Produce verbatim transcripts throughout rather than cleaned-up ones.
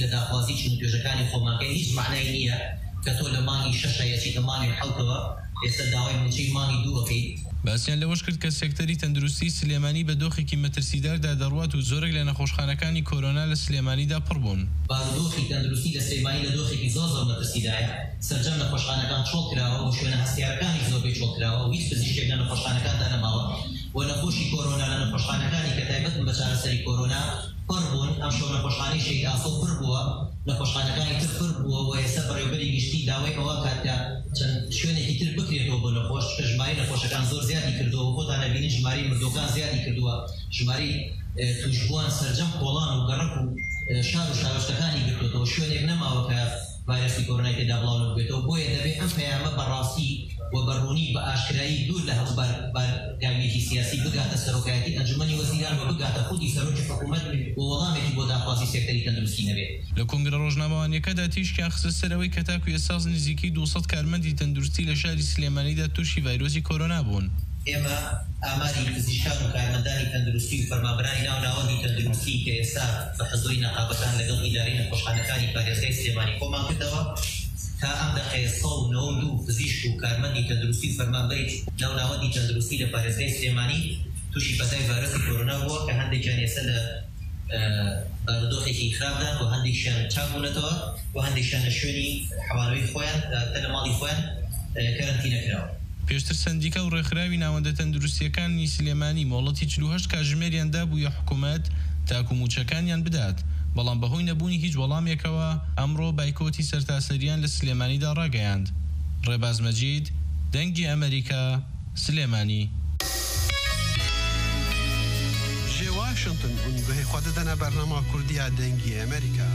لە داخوازی چون توێژەکانی خۆمانکە هیچ معنای نییە کە تۆ لە مانگی شەشەیەکی لە مانگی حەوتەوە ئێستا داوای موچەی مانگی دووەکەی. باسییان لەوەش کرد کە سێکتەری تەندروستی سلێمانی بە دۆخێکی مەترسیداردا دەڕوات و زۆرێک لە نەخۆشخانەکانی کۆرۆنا لە سلێمانیدا پڕ بوون. بارودۆخی تەندروستی لە سلێمانی لە دۆخێکی زۆر زۆر مەترسیدایە، سەرجەم نەخۆشخانەکان چۆڵ کراوە و شوێنە هەستیارەکانی زۆربەی چۆڵ کراوە و هیچ پزیشکێک لە نەخۆشخانەکاندا نەماوە و نەخۆشی کۆرۆنا لە نەخۆشخانەکانی کە تایبەتن بە چارەسەری کۆرۆنا پڕ بوون. ئەم شەو نەخۆشخانەی شەید ئاسۆ پڕ بووە، نەخۆشخانەکانی تر پڕ بووە و ئێستا بەڕێوەبەری گشتی داوای ئەوە کاتیا چەند شوێنێکی تر بکرێتەوە بۆ نەخۆش کە ژماری نەخۆشەکان زۆر زیادی کردووە و بۆتان نەبینی ژماری مردوەکان زیادی کردووە، ژماری توشبووان سەرجەم کۆڵان و گەڕەک و شار و شارۆچکەکانی گرتوێتەوە، شوێنێک نەماوە کە ڤایرەسی کۆرۆنای تێدا بڵاو نەبووێتەوە. بۆیە دەبێت ئەم پەیامە بەڕاستی و بەڕوونی بە ئاشکرایی دوور لە هەڵبەرگاویەکی سیاسی بگاتە سەرۆکایەتی ئەنجومەنی وەزیران و بگاتە خودی سەرۆکی حکوومەت و وەڵامێکی بۆ داخوازی سێکتەری تەندروستی نەبێت. لە کۆنگرە ڕۆژنامەوانیەکەدا تیشکیان خستە سەرەوەی کە تاکو ئێستا نزیکەی دووسەد کارمەندی تەندروستی لە شاری سلێمانیدا تووشی ڤایرۆسی کۆرۆنا بوون. ئێمە ئاماری پزیشکان و کارمەندانی تەندروستی و فەرمانبەرانی ناو ناوەندی تەندروستی کە ئێستا بە حەزۆی نەقابەتان لەگەڵ ئیدارەی نەخۆشخانەکانی پارێزگای سلێمانی کۆمان کردەوە تا ئەم دەقەیە سەد و نەوەد و دوو پزیشک و کارمەندی تەندروستی و فەرمانبەری ناو ناوەندی تەندروستی لە پارێزگای سلێمانی تووشی پەتای ڤایرۆسی کۆرۆنا بووە کە هەندێکیان ئێستا لە بارودۆخێکی خراپدان و هەندێکیان چاک بوونەتەوە و هەندێکیان لە شوێنی حەواڵەوەی خۆیان تا لە ماڵی خۆیان کەرەنتینە کراوە. پێشتر سندیکە و ڕێکخراوی ناوەندە تەندروستیەکانی سلێمانی مۆڵەتی چل و هەشت کاتژمێریاندا بوو یە حکوومەت تاکو موچەکانیان بدات، بەڵام بەهۆی نەبوونی هیچ وەڵامێکەوە ئەمڕۆ بایکۆتی سەرتاسەریان لە سلێمانیدا ڕاگەیاند. ڕێباز مەجید، دەنگی ئەمریکا، سلێمانی. ژێ واشنگتن گوهی خوا دەدەنە بەرنامە کوردیە دەنگی ئەمریکا.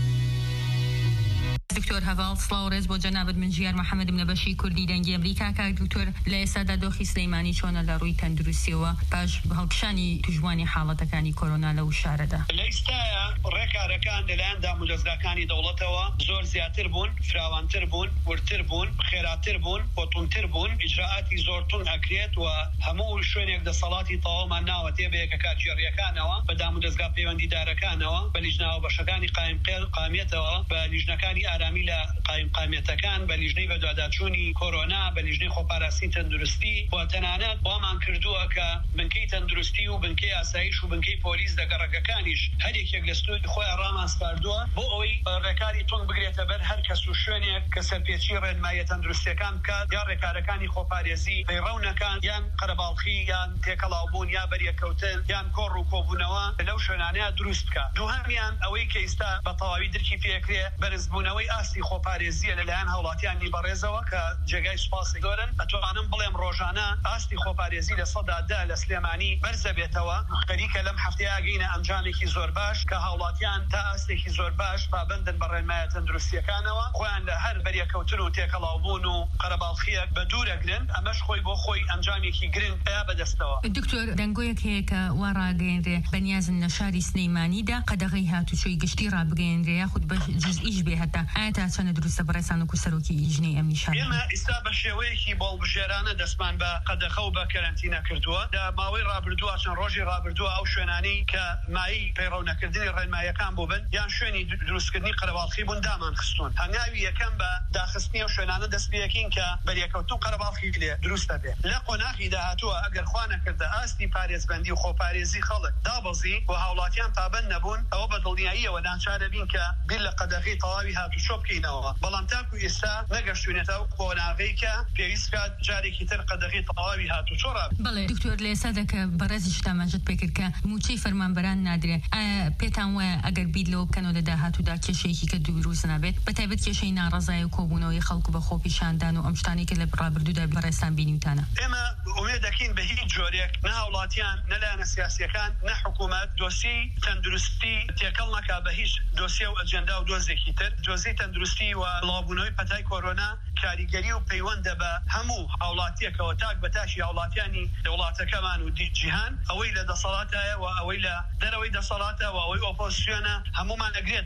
دکتۆر هەڤاڵ سڵاو ڕێز بۆ جەنابەت، من ژیار محەممەدم لە بەشی کوردی دەنگی ئەمریکا. کاک دکتۆر لە ئێستادا دۆخی سلەیمانی چۆنە لە ڕووی تەندروستیەوە باش هەڵکشانی توژبوانی حاڵەتەکانی کۆرۆنا لەو شارەدا؟ لە ئێستاە ڕێکارەکان لەلایەن دامودەستگاکانی دەوڵەتەوە زۆر زیاتر بوون، فراوانتر بوون، ورتر بوون، خێراتر بوون، بۆتونتر بوون، ئیجراعاتی زۆر تون ئەکرێت و هەموو شوێنێک دەسەڵاتی تەواومان ناوەتێ بەیەکە کارژێڕیەکانەوە بە دامودەستگا پەیوەندیدارەکانەوە بە لیژناوە بەشەکانی قایم قامێتەوە بە لیژنەکانی ئارامی لە قایم قامێتەکان بە لیژنەی بەدواداچوونی کۆرۆنا بە لیژنەی خۆپاراستنی تەندروستی و تەنانەت وامان کردووە کە بنکەی تەندروستی و بنکەی ئاسایش و بنکەی پۆلیس دەگەڕەکەکانیش هەرێکێک لە ستۆی خۆیان ڕامانسپاردووە بۆ ئەوەی ڕێکاری تونگ بگرێتە بەر هەر کەس و شوێنێک کە سەرپێچی ڕێنمایە تەندروستیەکان بکات، یا ڕێکارەکانی خۆپارێزی پەیڕەونەکان یان قەرەباڵخی یان تێکەڵاوبوون یا بەریەکەوتن یان کۆڕ و کۆبوونەوە لەو شوێنانەیە دروست بکات. دووهەمیان ئەوەی کە ئێستا بە تەواوی درکی پێکرێ بەرزبوونەوەی ئاستی خۆپارێزیە لەلایەن هەوڵاتیانی بەڕێزەوە کە جێگای سوپاسی گەورن. ئەتوانم بڵێم ڕۆژانە ئاستی خۆپارێزی لە سەدا دا لە سلێمانی بەرزە بێتەوە. خەریکە لەم هەفتەیە گەینە ئەنجامێکی زۆر باش کە هاوڵاتیان تا ئاستێکی زۆر باش پابندن بە ڕێنمایە تەندروستیەکانەوە، خۆیان لە هەر بەریەکەوتن و تێکەڵاوبوون و قەرەباڵخیەک بە دوورەگرن. ئەمەش خۆی بۆ خۆی ئەنجامێکی گرنگ پیا بەدەستەوە. دکتۆر دەنگۆیەک هەیە کە وا ڕاگەیەنرێ بەنیازن لە شاری سلەیمانیدا قەدەغەی هاتوچۆی گشتی ڕابگەیەنرێ یاخود بە جزئیش بێ هەتا ئایا تا چەنە دروستە بەڕێسان و سەرۆکی لیژنەی ئەمنی شار؟ ئێمە ئێستا بە شێوەیەکی بەڵبژێرانە دەستمان بە قەدەخە و بە کەرەنتینە کردووە. لە ماوەی ڕابردووە چەند ڕۆژی ڕابردووە ئەو شوێنانی کە مایی پەیڕەونەکردنی ڕێنمایەکان بوو بن یان شوێنی دروستکردنی قەرەباڵخی بوون دامان خستون. هەنگاوی یەکەم بە داخستنی ئەو شوێنانە دەست پێکین کە بەریەکەوتن و قەرەباڵخی لێ دروستە بێت. لە قۆناغی داهاتووە ئەگەر خوا نەکردە ئاستی پارێزبەندی و خۆپارێزی خەڵک دابەزی و هاوڵاتیان پابند نەبوون، ئەوە بە دڵنیاییەوە ناچارە بین کە بیر لە قەدەغەی تەواوی هاتوچۆ بکەینەوە. بەڵام تاکو ئێستا نەگەشتوونێتە ئەو قۆناغەی کە پێویست کات جارێکی تر قەدەغەی تەواوی هاتوچۆ ڕابێت. بەڵێ دکتۆر لە ئێستا دەکە بەڕێزی شتامەجد پێکرد کە موچەی فەرمانبەران نادرێ. پێتان وایە ئەگەر بیر لەوە بکەنەوە لە داهاتوودا کێشەیەکی کە دروست نابێت، بەتایبەت کێشەی ناڕەزایی و کۆبوونەوەی خەڵکو بە خۆپیشاندان و ئەم شتانەی کە لە ڕابردوودا بەڕێستان بینیوتانە؟ ئێمە ئومێد دەکەین بە هیچ جۆرێک نە هاوڵاتیان نە لایەنە سیاسیەکان نە حکوومەت دۆسی تەندروستی تێکەڵ نەکا بە هیچ دۆسیە و ئەجەندا و دۆزێکی تر. دۆزی تەندروستی و بڵاوبوونەوەی پەتای کۆرۆنا کاریگەری و پەیوەندە بە هەموو هاوڵاتیەکەوە تاک بە تاشی هاوڵاتیانی دەوڵاتەکەمان و جیهان، ئەوەی لە دەسەڵاتایە و ئەوەی لە دەرەوەی دەسەڵاتە و ئەوەی ئۆپۆزیسیۆنە هەمومان ئەگرێتەوە لە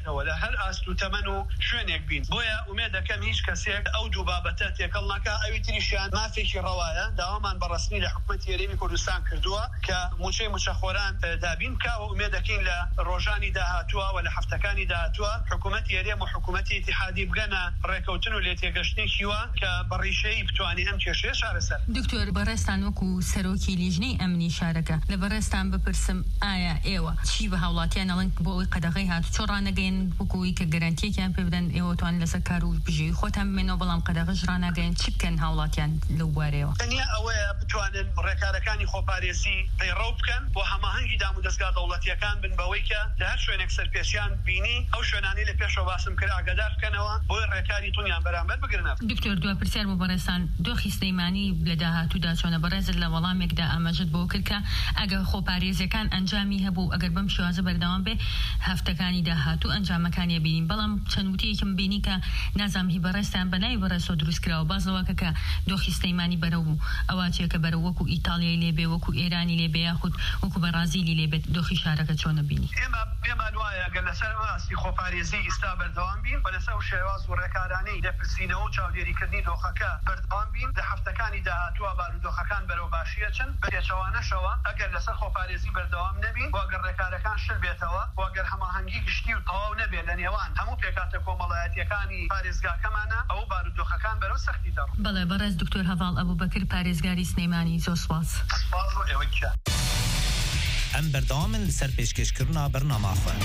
هەر ئاست و تەمەن و شوێنێک بین بۆیە ئومێد دەکەم هیچ کەسێک ئەو دوو بابەتە تێکەڵ ناکا ئەوی تریشیان مافێکی ڕەوایە داوامان بە ڕەسمی لە حکوومەتی هەرێمی کوردستان کردووە کە موچەی موچەخۆران دابین بکە و ئومێد دەکەین لە ڕۆژانی داهاتووە و لە هەفتەکانی داهاتووە حکوومەتی هەرێم و حکوومەتی ئیتیحادی بگەنە ڕێکەوتن و لێتێگەشتێکیوە کە بەڕیشەی بتوانێت ئەم کێشەیە چارەسەر. دکتۆر بەڕێستان وەکو سەرۆکی لیژنەی ئەمنی شارەکە لە بەڕێستان بپرسم ئایا ئێوە چی بە هاوڵاتیان ئەڵێن بۆ ئەوی قەدەغەی هاتو چۆ ڕانەگەین وەکوی کە گەرانتیەکیان پێ بدەن ئێوە توان لەسەر کار و بژێوی خۆتان بمێنەوە بەڵام قەدەغەش ڕاناگەین چی بکەن هاوڵاتیان لەو بوارەوە؟ تەنیا ئەوەیە بتوانن ڕێکارەکانی خۆپارێزی پەیڕەو بکەن بۆ هەماهەنگی دام و دەستگا دەوڵەتیەکان بن بەوەی کە لە هەر شوێنێک سەرپێچیان بینی ئەو شوێنانەی لە پێشەوە باسم کرد ئاگادار بکەنەوە بۆی ڕێکاری تونیان بەرامبەر بگرنە. دکتۆر دوای پرسیار بۆ بەڕێستان دۆخی سلەیمانی لە داهاتوودا چۆنە بەڕێزت لە وەڵامێکدا ئاماژەت بۆ کرد کە ئەگەر خۆپارێزیەکان ئەنجامی هەبوو ئەگەر بەم شێوازە بەردەوام بێ هەفتەکانی داهاتوو ئەنجامەکانی بینین بەڵام چەند وتەیەکم بینی کە نازام هی بەڕێستان بەناوی بەڕێستەوە دروستکراوە باز لەوە کە دۆخی سلەیمانی بەرەو بوو ئەوە چێکە بەرەو وەکو ئیتاڵیای لێبێ وەکو ئێرانی لێبێ یاخود وەکو بەرازیلی لێبێت دۆخی شارەکە چۆنە بینی؟ ئێمە پێمان وایە گەر لەسەر ئاستی خۆپارێزی ئیستا بەردەوام بین بە لەسەر شێواز و ڕێکارانەی دەپرسینەوە و چاودێریکردنی دۆخەکە بەردەوام بین لە هەفتەکانی داهاتووە بارودۆخەکان بەرەو باشیە چن بەپێچەوانەشەوە ئەگەر لەسەر خۆپارێزی بەردەوام نەبین واگەر ڕێکارەکان شل بێتەوە واگەر هەماهەنگی گشتی و تەواو نەبێت لە نێوان هەموو پێکاتە کۆمەڵایەتیەکانی پارێزگاکەمانە ئەو بارودۆخەکان بەرەو سەختی دەڕۆن. بەڵێ بەڕێز دکتۆر هەڤاڵ ئەبوبەکر پارێزگاری سلەیمانی زۆر سوپاس. سوپاس بۆ ئێوە کە ئەم بەردەوامن لەسەر پێشکەشکردنا بەرنامەخۆن.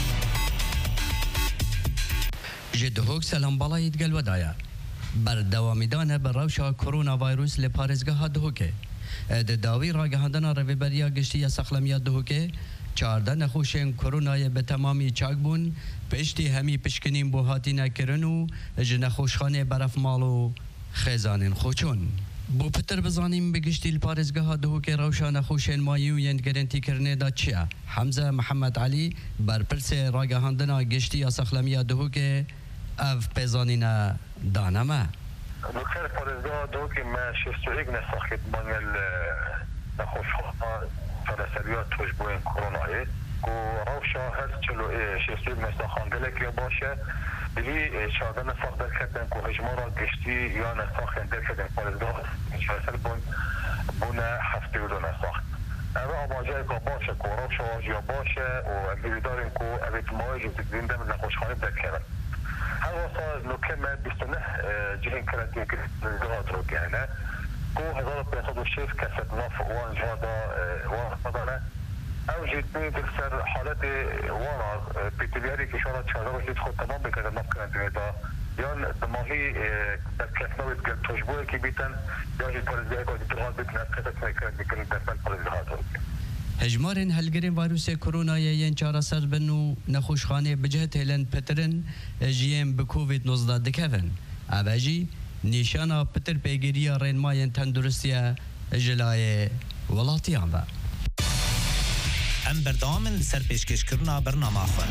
ji dihok selambalayî gelwedaya berdewamîdane bi rewşa koronavîrus li parêzgeha Dihokê. Di dawî ragihandina rêveberiya giştî ya sexlemiya Dihokê çardeh nexweşên koronayê bi temamî çak bûn piştî hemî pişkinîn bo hatîne kirin û ji nexweşxanê berefmal û xêzanên xwe çûn. Bo pitir bizanîn bi giştî li parêzgeha Dihokê rewşa nexweşên mayî û yên gerentîkirinê da çi ye? Hemze Mihemed Elî berpirsê ragihandina giştî ya sexlemiya Dihokê ev pêzanîne dane me. Nokter parêzgeha Dihokê me şêst û êk nesaxît mangel nexweşxana çareseriya tûjbûyên koronayê ku rewşa her çil û şêst û êk nesaxan gelekî baş e dilî çardeh nesax derketin ku hejmara giştî ya nesaxên derketin parêzgeha çareser bûn bûne heftê û du nesax. Ev amacayeka baş e ku rewşa wajiya baş e û em hêvîdarin ku ev îtimayê ji dibîn dem nexweşxanê derkevin. Her wasa nokê me bîst û neh cihên kiretiyên parêzgeha Dihokê hene ku hezar û pênc sed û şêst kesek nav wan jiha da wan dane. Ew jî tûnî ser haletê wan pêtîvyarî kişara çardeh wekî xwe temam bikeve nav kiretiyê da yan di mavî derketnavê gel tûjbûyekî bîtin yan jî parêzgeheka dîtîğat bîtin ev kesek kiretîkirin derfen parêzgeha Dihokê. Hejmarên helgerên vîrusê koronayê yên çareser bin û nexweşxanê bi cih têlên pitirin ji yên bi covid nozda dikevin. Ev e jî nîşana pitir pêgiriya rênmayên tendurustiye ji layê welatiyan ve. Em berdawamin li ser pêşkêşkirina bernamaxwe.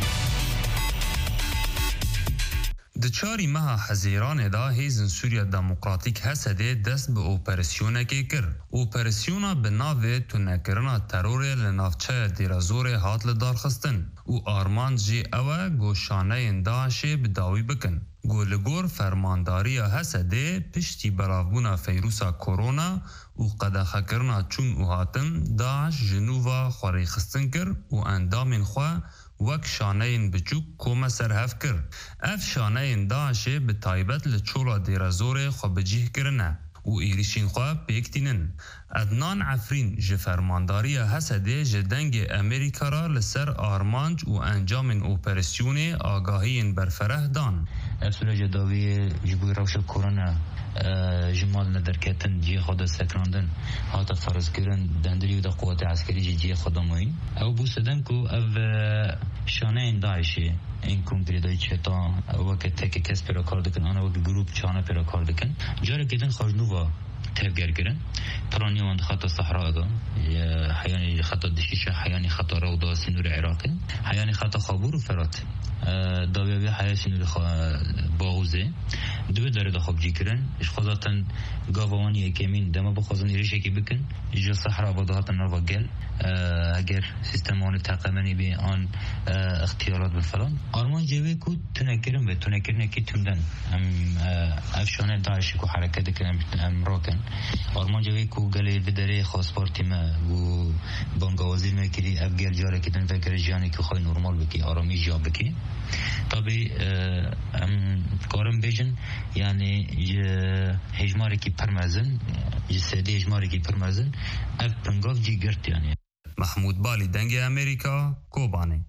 Di çarî meha Hezêranê da Hêzên Sûriya Demokratîk Hesedê dest bi operasyonekê kir. Operasyona bi navê tunekirina terorê li navçeya Dêrazorê hat li darxistin û armanc jî ew e goşaneyên Daişê bi dawî bikin. Got li gor fermandariya Hesedê piştî belavbûna feyrusa korona û qedexekirina çûn û hatin Daeş ji nû ve xwerêxistin kir û endamên xwe wek şaneyên biçûk kome serhev kir. Ev şaneyên Daişê bi taybet li çola Dêrazorê xwe bicih kirine û êrişên xwe pêk tînin. Ednan Efrîn ji fermandariya Hesedê ji dengê Amerîka ra li ser armanc û encamên operasyonê agahiyên berfereh dan. Ev sürece daviyê ji bo rewşa korona ji mal nederketin ciyê xwe de sekrandin hata farizkirin dendirî da quwetê eskerî jî ciyê xwe damayîn. Ew bû sedem ku ev şaneyên Daişê ên konkrêdayî çeta weke tekê kes pêra kar dikin ana wek grûp çane pêra kar dikin. Carekê din xwajnûva tevger kirin. Piraniya wan dixata Sehra da heyanê dixata Dişîşe heyanê xata Rewda Sinûrê Iraqê heyanê xata Xabûr û Ferat. Dawiya حياسين اللي باغوزه دو داره دخوب جيكرن اش خذاتن قاواني كمين دما بخوزن يريش كي بكن جو صحراء بدهات النوفا قال اگر سيستمون تقامني بي ان اختيارات بالفلان ارمان جوي كو تنكرن و تنكرن كي تندن ام افشانه داعش كو حركه دكن ام روكن ارمان جوي كو قال بدري خاص بارتي ما و بانگوازی میکردی افگر جاره کدن فکر جانی که خواهی نرمال بکی آرامی جا بکی طبی ام کارم بیشن یعنی هجماری کی پرمزن جسدی هجماری کی پرمزن اف پنگاف جی گرت یعنی محمود بالی دنگ امریکا کوبانی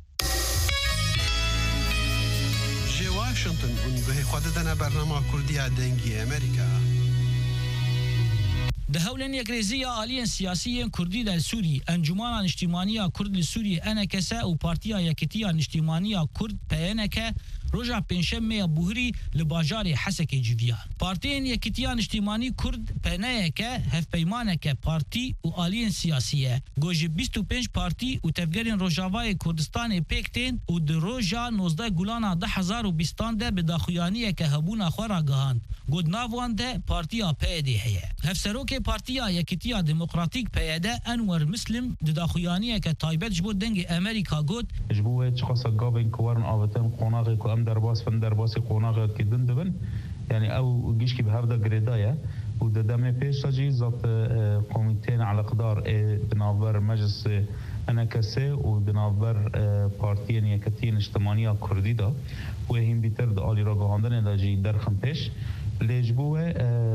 جی واشنطن اون به خود دنا برنامه کردی دنگی امریکا ده هولن یکریزی آلیان سیاسی کردی در سوری انجمن اجتماعی کرد سوری انکسا و پارتیا یکتی اجتماعی کرد پینکه روجا پنجشنبه بوهری لباجار حسک جویان پارتین یکتی اجتماعی کرد پینکه هف پیمانکه پارتی و آلیان سیاسیه گوج بیست و پنج پارتی و تفگرین روجاوای کردستان پکتین و در روجا نوزده گولانا ده هزار و بیستان ده بداخویانی که هبون خورا گهاند گود ناوان ده پارتیا پیده هیه هف سروک پارتیا یکتی دموکراتیک پیده انور مسلم داخویانی که تایبت جبود دنگ امریکا گود جبوه چخصا قابن کوارن آوتن قناغی که ام درباس فن درباس قناغی که دن دبن یعنی او گیش که به هفته گریدایه و ددم پیش جی ذات کمیتین علاقدار بنابر مجلس انکسه و بنابر پارتین یکتین اجتماعی کردی دا و هم بیتر دا آلی را گهاندن دا جی درخم پیش لجبوه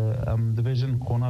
ام دبیجن قناغ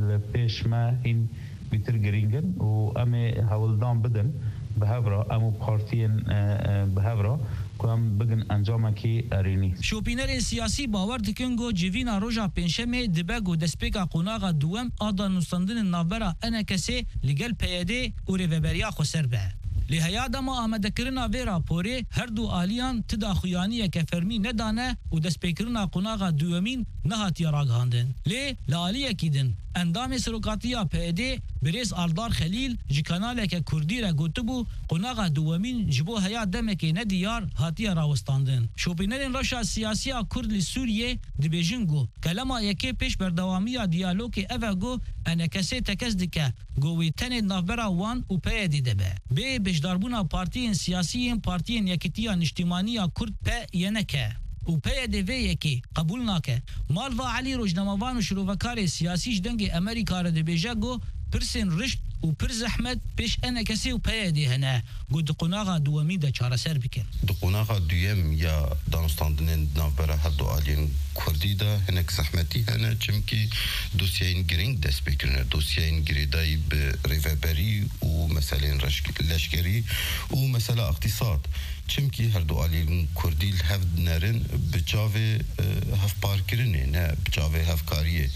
پیش ما این بیتر گرینگن و ام هولدان بدن به هفرا امو پارتین به هفرا کام بگن انجام کی ارینی شوپینر سیاسی باور دکنگو جوینا روجا پنجشنبه دبگو دسپیکا قناغ دوم آدا نوستاندن ناورا انکسه لگل پیاده و ریوبریا خسر به لهیا دما آمدکرنا وی راپوری هر دو آلیان تداخویانی که فرمی ندانه و دسپیکرنا قناغ دومین نهاتی راگهاندن لی لالیه کیدن اندام سروکاتیا پیده بریز آلدار خلیل جی کانال که کردی را گوتبو قناغ دومین جبو هیا دمکی ندیار هاتی راوستاندن شوپینرین راشا سیاسی کرد لی سوریه دبیجنگو کلما یکی پیش بردوامی دیالوگ اوه گو انکسی تکس دکه گوی تن نافبرا وان و پیده دبه بی بجداربونا پارتین سیاسی پارتین یکیتیا اجتماعی کرد پی ینکه و پیده وی یکی قبول ناکه مالوا علی روجناموان و شروفکار سیاسیش دنگ امریکا را دبیجه گو پرسین رشت و پر زحمت پیش انکسی و پیده هنه گو دقناغا دومی ده چاره سر بکن دقناغا دویم یا دانستاندن نافبره هر دو آلین کردی ده هنک زحمتی هنه چمکی دوسیین گرینگ دست بکنه دوسیین گریدایی به ریوبری و مثلا لشکری و مثلا اقتصاد چمکی هر دو آلین کردی هف نرن بجاوه هف پارکرنه نه بجاوه هف کاریه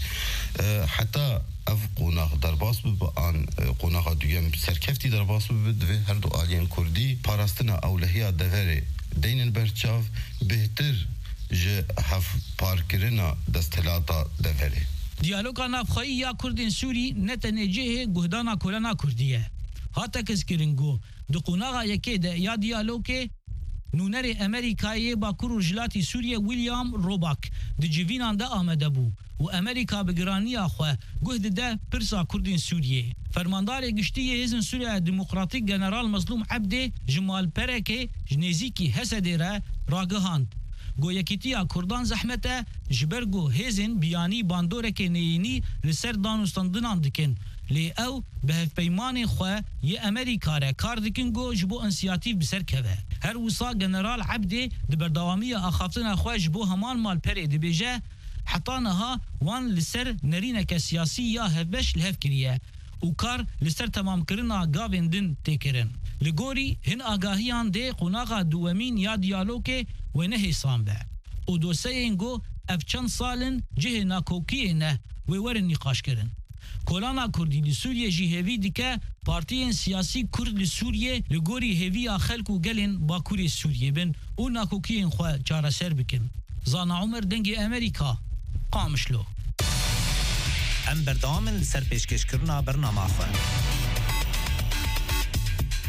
حتی اف قناغ درباس به آن قناغ دویم سرکفتی درباس به دوی هر دو آلیان کردی پاراستنا اولهیا دوره دینن برچاو بهتر جه هف پارکرنا دستلاتا دوره دیالوگا نافخایی یا کردین سوری نتنجه گهدانا کلنا کردیه هاتا کس کرنگو دو قناغ یکی ده یا دیالوگه نونر امریکایی با کروجلاتی سوریه ویلیام روباک د جوینان ده آمده بو و امریکا بگرانی آخواه گهد ده پرسا کردین سوریه فرماندار گشتی هزن سوریه دموکراتیک جنرال مظلوم عبده جمال پرکه جنیزیکی حسده را راگهاند گو یکیتیا کردان زحمته جبرگو هزن بیانی باندورک نیینی لسر دانستاندنان دکن لی او به هف پیمان خواه یه امریکا را کار دکن گو جبو انسیاتیف بسر که هر وصا جنرال عبده دبردوامی آخافتن خواه جبو همان مال پره دبیجه حطانها وان لسر نرینک سیاسی یا هفبش لهف کریه و کار لسر تمام کرنا گاوین دن تکرن لگوری هن آگاهیان ده قناغا دوامین یا دیالوگه و نه حسام به و دوسته اینگو اف چند سالن جه ناکوکیه نه و ورن نقاش کرن کولانا کردی لسوریه جی هوی دیکه پارتین سیاسی کرد لسوریه لگوری هوی آخلک و گلن باکوری سوریه بن و ناکوکیه خواه چاره سر بکن زانا عمر دنگ امریکا قامشلو ام بردامن لسر پیشکش کرنا برنامه خواه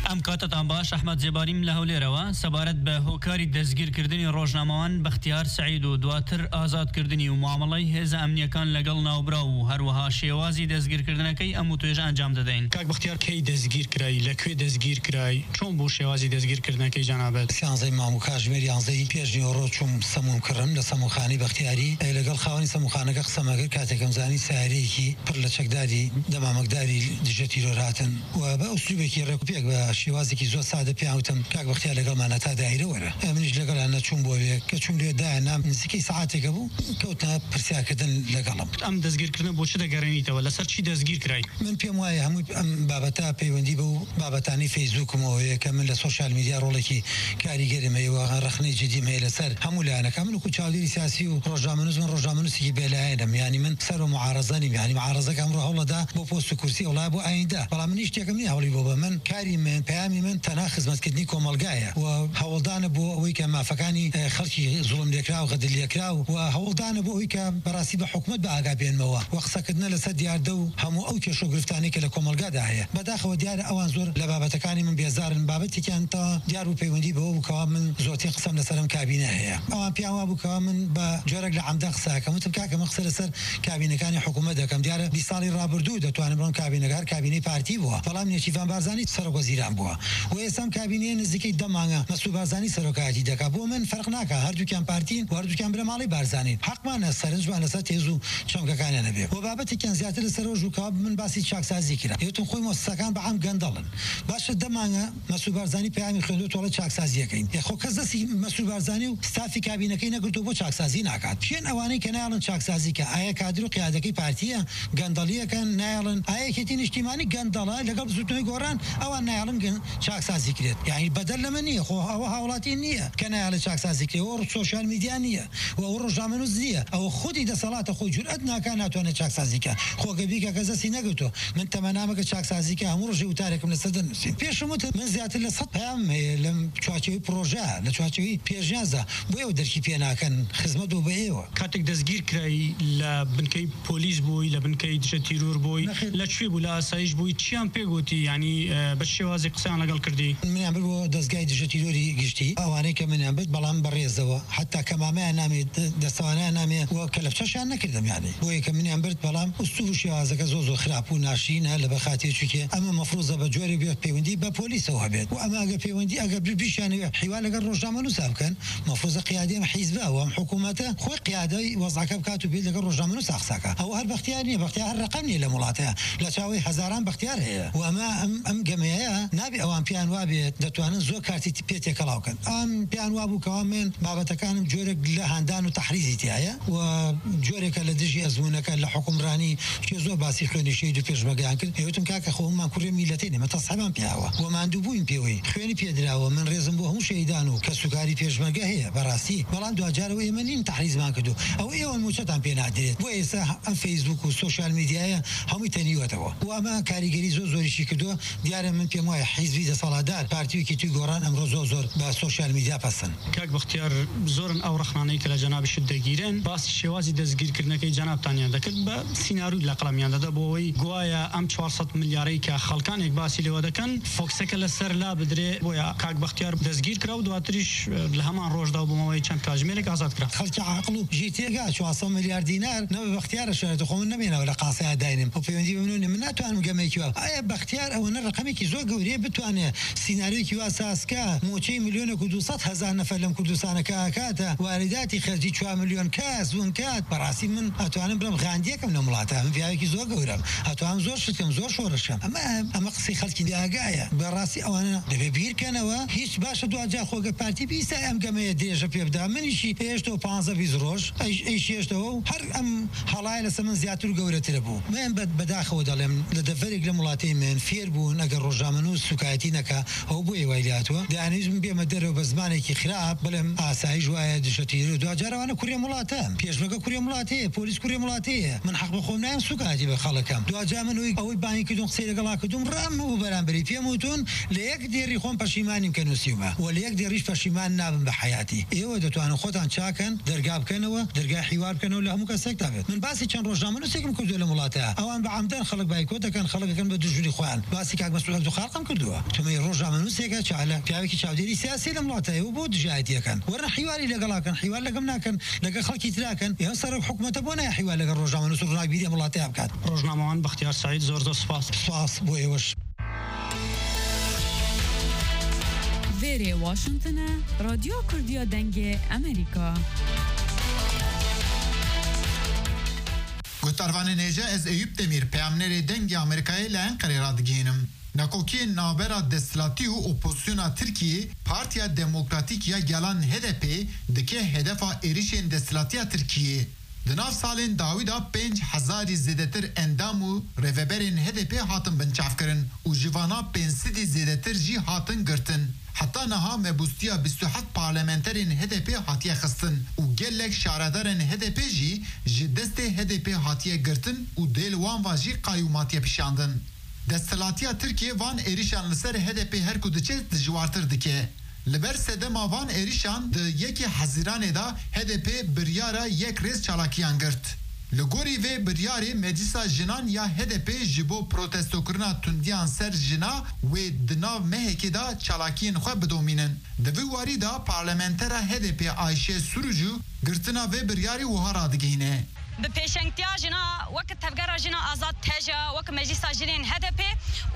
ئەم کاتتان باش ئەحمەد جێباریم لە هەولێرەوە سەبارەت بە هۆکاری دەستگیرکردنی ڕۆژنامەوان بەختیار سەعید و دواتر ئازادکردنی و معامڵەی هێزە ئەمنیەکان لەگەڵ ناوبرا و هەروەها شێوازی دەستگیرکردنەکەی ئەم و توێژە ئەنجام دەدەین. کاک بەختیار کەی دەستگیر کرای لەکوێ دەستگیر کرای چۆن بۆ شێوازی دەستگیرکردنەکەی جەنابەت؟ سیانزەی مام و کاتژمێر یانزەی پێشنیوەڕۆ چووم سەموم کڕم لە سەموخانی بەختیاری لەگەڵ خاوەنی سەموخانەکە قسەمەکرد کاتێکم زانی سارەیەکی پڕ لە چەکداری دەمامەکداری دژە تیرۆر هاتن و بە ئوسلوبێکی ڕێکوپێک بە شێوازێکی زۆر سادە پێیاوتم کاک بەختیار لەگەڵمانە تا دایرە وەرە منیش لەگەڵان نەچووم بۆ وێ کە چوم لێ دایە نام نزیکەی سەعاتێکە بوو کەوتە پرسیارکردن لەگەڵم. ئەم دەستگیرکردن بۆ چی دەگەڕێنیتەوە لەسەر چی دەستگیر کرای؟ من پێم وایە هەمووی ئەم بابەتە پەیوەندی بە و بابەتانی فەیسبووکمەوەیە کە من لە سۆشیال میدیا ڕۆڵێکی کاریگەرمەوە ڕخنەی جدیم هەیە لەسەر هەموو لایەنەکە من وەکو چاودێری سیاسی و ڕۆژنامەنووس من ڕۆژنامەنووسێکی بێلایەنم یانی من سەر و معارەزەنیم یانی معارەزەکە ئەمڕۆ هەوڵەدا بۆ پۆست و کورسی وڵای بۆ ئایندا بەڵام من هیچ شتێکم نییە هەوڵی بۆ بە من کاری من پەیامی من تەنها خزمەتکردنی کۆمەلگایە و هەوڵدانە بۆ ئەوەی کە مافەکانی خەڵکی زوڵم لێکرا و غەدر لێکرا و هەوڵدانە بۆ ئەوەی کە بەڕاستی بە حکومت بە ئاگا بێنمەوە و قسەکردنە لەسەر دیاردە و هەموو ئەو کێشە و گرفتانەی کە لە کۆمەلگادا هەیە بەداخەوە دیارە ئەوان زۆر لە بابەتەکانی من بێزارن بابەتێکیان تا دیار و پەیوەندی بەوە بووکەوە من زۆرترین قسەم لەسەرم کابینە هەیە ئەوان پیاوا بووکەوە من بە جۆرێک لە عەمدا قسەکەم وتم کاکە من قسە لەسەر کابینەکانی حکومەت دەکەم دیارە بیست ساڵی ڕابردوو دەتوانم بڵێم کابینەکە هەر کابینەی پارتی بووە بەڵام نێچیروان بارزانی سەرۆک وەزیران بووە و ئێستام کابینەیە نزیکەی دە مانگە مەسعود بارزانی سەرۆکایەتی دەکات بۆ من فەرق ناکات هەردووکیان پارتین و هەردووکیان برە ماڵی بارزانین حەقمانە سەرنجمان لەسەر تێز و چەمکەکانیان نەبێ و بابەتێکیان زیاتر لەسەر ڕۆژ و کاو من باسی چاکسازی کرا یوتم خۆی مۆسسەکان بە عام گەندەڵن باشە دە مانگە مەسعود بارزانی پەیامی خوێندووە تۆڵە چاکسازیەکەین خۆ کەس دەستی مەسعود بارزانی و ستافی کابینەکەی نەگرتووە بۆ چاکسازی ناکات پێن ئەوانەی کە نایڵن چاکسازی کە ئایا کادر و قیادەکەی پارتیە گەندەڵیەکەن نایڵن ئایا یەکێتی نیشتیمانی گەندەڵە لەگەڵ زوتنەوەی گۆڕان ئەوان نایڵن چاکسازی کرێت یعنی بەدەل لەمە نییە خۆ ئەوە هاوڵاتی نییە کە نایڵە چاکسازی کرێت و سۆشیال میدیا نییە و ئەو ڕۆژنامەنووس نییە ئەوە خودی دەسەڵاتە خۆی جورئەت ناکات ناتوانێت چاکسازی کە خۆگەبیکە کەس دەستی نەگرتووە من تەمەنامەکە چاکسازی کە هەموو ڕۆژی وتارێکم لەسەر دەنووسین پێشم وتم من زیاتر لە سەد پەیام هەیە لەم چوارچێوەی پرۆژە لە چوارچێوەی پێشنیازە بۆ ئێوە دەرکی پێ ناکەن خزمەت و بە ئێوە کاتێک دەستگیر کرای لە بنکەی پۆلیس بووی لە بنکەی دژە تیرۆر بووی لەکوێ بوو لە ئاسایش بووی چیان پێگوتی ینی بە شێوازی قسەیان لەگەڵ کردی؟ منیان برد بۆ دەستگای دژە تیرۆری گشتی ئەوانەی کە منیان برد بەڵام بەڕێزەوە حتا کە مامەیان نامێت دەستەوانیان نامێت وە کە لە پچەشیان نەکردم یانی بۆیە کە منیان برد بەڵام ئوستوب و شێوازەکە زۆر زۆر خراپ و ناشینە لە بەخاتێ چونکە ئەمە مەفروزە بە جۆرێک بێت پەیوەندی بە پۆلیسەوە بێت و ئەمە ئەگە پەیوەندی ئەگەر بیشیانەوێت حیوا لەگەڵ ڕۆژنامەنووسا بکەن مەفروزە قیادەی ئەم حیزبە و ئەم حکوومەتە خۆی قیادەی وەزعەکە بکات و بێت لەگەڵ ڕۆژنامەنووس قسەکە ئەوە هەر بەختیار نییە بەختیار هەر ڕقم نیە لە وڵاتەیە لە چاوەی هەزاران بەختیار هەیە و ئەمە ئەم گەمەیە نابێ ئەوان پیان وابێت دەتوانن زۆر کارتی پێ تێکەڵاوکەن ئەم پیان وابوو کەوا من بابەتەکانم جۆرێک لە هاندان و تەحریزی تایە و جۆرێکە لە دژی ئەزمونونەکە لە حکومڕانی کێ زۆر باسی خوێنی شەید و پێشمەرگیان کرد هێوتم کاکە خۆمان کوڕێ میلەتینە مە تەسەحبان پیاوە و ماندوو بووین پێوەی خوێنی پێدراوە من ڕێزم بۆ هەموو شەیدان و کە سوکاری پێشمەرگە هەیە بەڕاستی بەڵام دوجارەوە ئێمە نیم تەحریزمان کردو ئەو ئێوە موچەتان پێ نادرێت بۆ ئێستا ئەم فەیسبوک و سۆشیال میدیایە هەمووی تەنیوەتەوە و ئەمە کاریگەری زۆر زۆریشی کردووە دیارە من پێم وایە حیزبی دەسەڵاتدار پارتیوێکی توی گۆڕان ئەمڕۆ زۆر زۆر بە سۆشیال میدیا پەسەن کاک بەختیار زۆرن ئەو ڕەخنانەی کە لە جەنابیشت دەگیرن باسی شێوازی دەستگیرکردنەکەی جەنابتانیان دەکرد بە سیناروی لە قەڵەمیان دەدا بۆ ئەوەی گوایە ئەم چوارسەد ملیارەی کە خەڵکانێک باسی لێوە دەکەن فۆکسەکە لەسەر لا بدرێ بۆیە کاک بەختیار دەستگیر کرا و دواتریش لە هەمان ڕۆژدا و بۆمەوەی چەند کاتژمێرێک ئازاد کرا خەڵکی عاقڵ و ژی تێگا چوارسەد ملیار دینار نەبە بەختیارە شێت خۆ من نەبێنەوە لە قاسەیە داینم و پەیوەندی بمنونی من ناتوانم گەمەیەکی وە ئایا بەختیار ئەوەنە ڕقمێکی زۆر گەورەیە بتوانێت سیناریۆکی وا ساسکە موچەی میلیۆنێک و دووسەد هەزار نەفەر لەم کوردستانەکە کاتە وارداتی خەرجی چوار میلیۆن کەس ون کات بەڕاستی من ئەتوانم بڵێم غاندیەکەم لە وڵاتە من پیاوێکی زۆر گەورەم ئەتوانم زۆر شتم زۆر شۆڕشم ئەمە ئەمە قسەی خەڵکی ئاگایە بەڕاستی ئەوانە دەبێ بیرکەنەوە هیچ باشە دوجار خۆگە پارتی بیستە ئەم گەمەیە درێژە پێ بدا منیشی هێشتەوە پانزە بیست ڕۆژ ئەی شێشتەوە و هەر ئەم هەڵایە لەسەر من زیاتر و گەورەترە بوو من بەداخەوە دەڵێم لە دەفەرێک لە وڵاتی من فێر بوون ئەگەر ڕۆژنامەنووس سوکایەتی نەکا ئەو بۆ ئێوایلاتوە دانیزم بێمە دەرەوە بە زمانێکی خراپ بڵێم ئاسایش وایە دژەتیر و دوجارەوانە کوڕێ وڵاتە پێشمەگە کوڕێ وڵاتەیە پۆلیس کوڕێ وڵاتەیە من حەق بە خۆم نایم سوکایەتی بە خەڵکەم دوجا من ئەوەی بانی کردوم قسەی لەگەڵا کردوم ڕام و بەرامبەری پێم وتون لە یەک دێری خۆم پەشیمانیم کە نووسیومە و لە یەک دێریش پەشیمان نابم بە حیاتی ئێوە دەتوانن خۆتان چاکەن دەرگا بکەنەوە دەرگای حیوار بکەنەوە لە هەموو کەسێک دابێت من باسی چەند ڕۆژنامەنووسێکم کردو لە وڵاتە ئەوان بە عەمدەن خەڵک بایکۆت دەکەن خەڵکەکەن بە دژوری خۆیان باسی کاک مەسعود خاڵقم کردووە تمەی ڕۆژنامەنووسێکە چالە پیاوێکی چاودێری سیاسی لە وڵاتایەوە بۆ دژایەتیەکەن وەرە حیواری لەگەڵاکەن حیوار لەگەم ناکەن لەگە خەڵکی تراکەن یا سەر حکوومەتە بۆ نایە حیوار لەگە ڕۆژنامەنووس و ڕناگیری وڵاتەیە بکات ڕۆژنامەوان بەختیار سعید زۆر زۆر سپاس سپاس بۆ ئێوەش وێرێ واشنگتنە رادیۆ کوردیا دەنگێ ئەمریکا گوتارvanê nêje ez Eyüp Demir peyamnerê dengê Amerîkayê li Enqerê radigihînim. Nakokiyên navbera desthilatî û opozisyona Tirkiyê Partiya Demokratîk ya Gelan H D P dike hedefa êrişên desthilatiya Tirkiyê. Di nav salên dawî da pênc hezarî zêdetir endam û rêveberên H D P hatin binçavkirin û ji vana pênc sedî zêdetir jî hatin girtin. Heta niha mebûstiya bîst û heft parlamenterên H D P hatiye xistin û gelek şaredarên H D P jî ji destê H D P hatiye girtin û dêl wan va jî qayûmatiye pişandin. Desthilatiya Tirkiye van êrişan li ser H D P her ku diçe dijwartir dike. Li ber sedema van êrişan di yekê Hezîranê da H D P biryara yek rêz çalakiyan girt. Li gorî vê biryarê Meclîsa Jinan ya H D P ji bo protestokirina tundiyan ser jina wê di nav mehekê da çalakiyên xwe bidomînin. Di vî warî da parlamentera H D P Ayşe Surucu girtina vê biryarî wiha radigihîne. Bi pêşengtiya jina wekî tevgera jina azad teja wekî Meclîsa Jinên H D P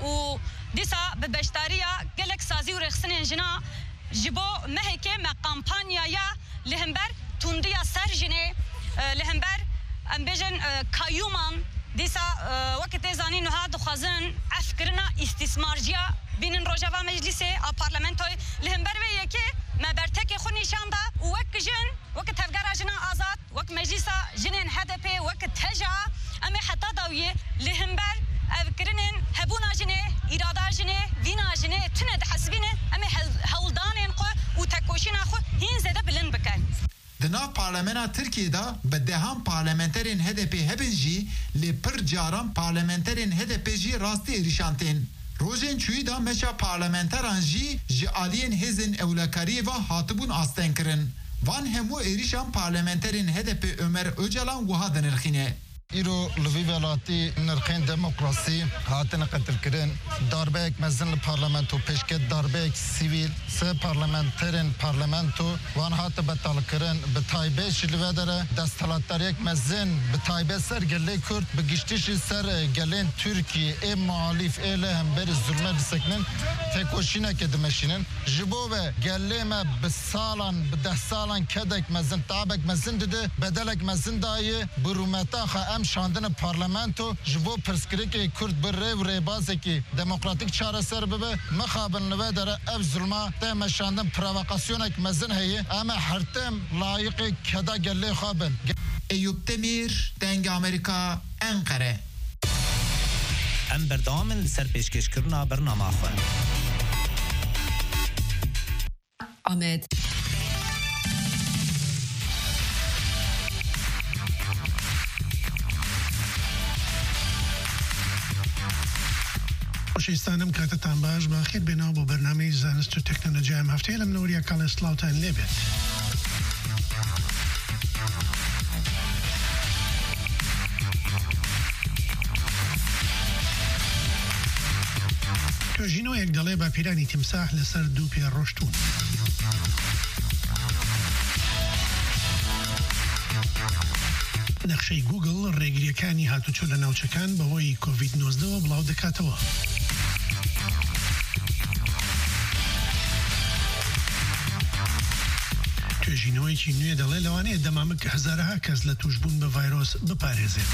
û dîsa bi beşdariya gelek sazî û rêxistinên jina ji bo mehekê me kampanyaya li hember tundiya ser jinê li hember em bêjin kayûman dîsa wekî tê zanîn wiha dixwazin efkirina îstîsmarciya bînin rojava meclîsê a parlamentoyê li hember vê yekê me bertekê xwe nîşan da û wek jin wekî tevgera jina azad wek meclîsa jinên H D P wek teja em ê heta dawiyê li hember evkirinên hebûna jinê îrada jinê vîna jinê tune dihesibîne em ê hewldanên xwe û tekoşîna xwe hîn zêde bilind bikin. Di nav parlamenta Tirkiyê da bi dehan parlamenterên H D P hebin jî lê pir caran parlamenterên H D P jî rastî êrîşan tên. Rojên çûyî da meşa parlamenteran jî ji aliyên hêzên ewlekariyê ve hatibûn astenkirin. Van hemû êrîşan parlamenterên H D P Ömer Öcalan wiha dinirxîne. îro li vî welatî nirxên demokrasî hatine qetilkirin darbeyek mezin li parlamento pêşket darbeyek sivîl sê parlamenterên parlamento wan hate betalkirin bi taybet jî li vê de re desthilatdariyek mezin bi taybet ser gelê Kurd bi giştî jî ser gelên Tirkiyê ê muhalîf ê lê hemberî zulme disekinin têkoşînekê dimeşînin ji bo ve gelê me bi salan bi deh salan kedek mezin tabek mezin dide bedelek mezin dayê bi rûmeta xwe şandine parlamento ji bo pirsgirêkê Kurd bi rêv rêbazekî demokratîk çareser bibe mixabin li vê de re ev zulma tê meşandin provokasyonek mezin heye em ê hertêm layıqê keda gelê xwe bin. Eyüp Demir, Dengê Amerîka, Enqere. Em berdamin li ser pêşkêşkirina bernama xwe. Ahmet خۆشەویستانم کاتتان باش باخێر بێنەوە بۆ بەرنامەی زانست و تەکنۆلۆژیای ئەم هەفتەیە لە منەوەریە کاڵێ سڵاوتان لێبێت. توێژینەوەیەک دەڵێ باپیرانی تیمساح لەسەر دوو پێ ڕۆشتوون. نەخشەی گوگل ڕێگریەکانی هاتوچۆ لە ناوچەکان بەهۆی کۆڤید نۆزدەوە بڵاو دەکاتەوە. توێژینەوەیکی نوێ دەڵێ لەوانەیە دەمامک کە هەزارەها کەس لە توشبوون بە ڤایرۆس بپارێزێت.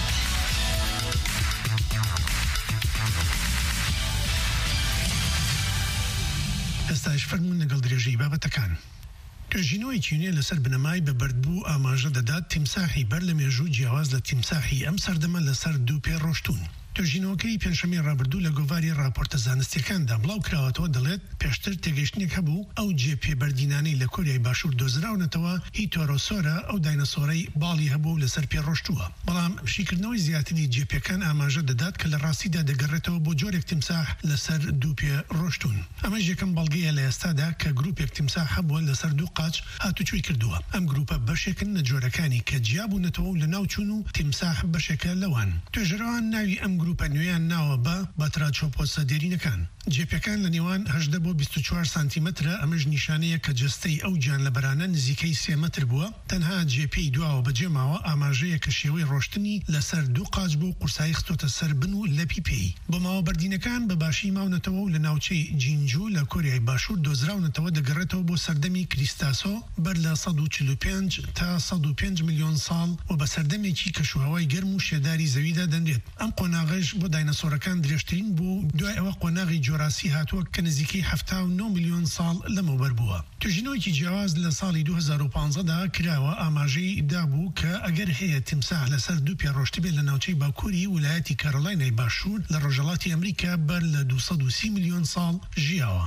ئێستاش فەرموون لەگەڵ درێژەی بابەتەکان. توێژینەوەیکی نوێ لەسەر بنەمای بە بەردبوو ئاماژە دەدات تیمساحی بەر لە مێژوو جیاواز لە تیمساحی ئەم سەردەمە لەسەر دوو پێ ڕۆشتوون. توێژینەوەکەی پێنجشەمەی ڕابردوو لە گۆڤاری راپۆرتە زانستیەکاندا بڵاو کراوەتەوە دەڵێت پێشتر تێگەشتنێک هەبوو ئەو جێپێ بەردینانەی لە کۆریای باشوور دۆزراونەتەوە هی تۆرۆسۆرە ئەو داینەسۆرەی باڵی هەبوو لەسەر پێ ڕۆشتووە. بەڵام شیکردنەوەی زیاتری جێپیەکان ئاماژە دەدات کە لە ڕاستیدا دەگەڕێتەوە بۆ جۆرێک تیمساح لەسەر دوو پێ ڕۆشتوون. ئەمە یەکەم بەڵگەیە لە ئێستادا کە گروپێک تیمساح هەبووە لەسەر دوو قاچ هاتوچۆی کردووە. ئەم گروپە بەشێکن لە جۆرەکانی کە جیابوونەتەوە و لە ناوچوون و تیمساح بەشێکە لەوان. توێژەرەوان ناوی ئەم گروپە نوێیان ناوە بە باتراچۆپۆسەدێرینەکان. جێپەکان لە نێوان هەژدە بۆ بیست و چوار سانتیمەترە، ئەمەش نیشانەیە کە جستەی ئەو گیان لە بەرانە نزیکەی سێ مەتر بووە. تەنها جێپەی دواوە بەجێماوە ئاماژەیە کە شێوەی ڕۆشتنی لەسەر دوو قاچ بۆ قورسایی خستۆتە سەر بن و لە پیپەی. بەماوە بەردینەکان بە باشی ماونەتەوە و لە ناوچەی جینجو لە کۆریای باشوور دۆزراونەتەوە دەگەڕێتەوە بۆ سەردەمی کریستاسۆ بەر لە سەد و چل و پێنج تا سەد و پێنج میلیۆن ساڵ و بە سەردەمێکی کەشوهەوای گەرم و شێداری زەویدا دەنرێت. ئەم قۆناغەش بۆ داینەسۆرەکان درێژترین بوو، دوای ئەوە قۆناغی جۆراسی هاتووە کە نزیکەی هەفتا و نۆ میلیۆن ساڵ لەمەوبەر بووە. توێژینەوەکی جیاواز لە ساڵی دوو هەزار و پانزەدا کراوە، ئاماژەی دابوو کە ئەگەر هەیە تیمساح لەسەر دوو پێڕۆشت بێت لە ناوچەی باکووری ویلایەتی کارۆلاینای باشوور لە ڕۆژهەڵاتی ئەمریکا بەر لە دووسەد و سی میلیۆن ساڵ ژیاوە.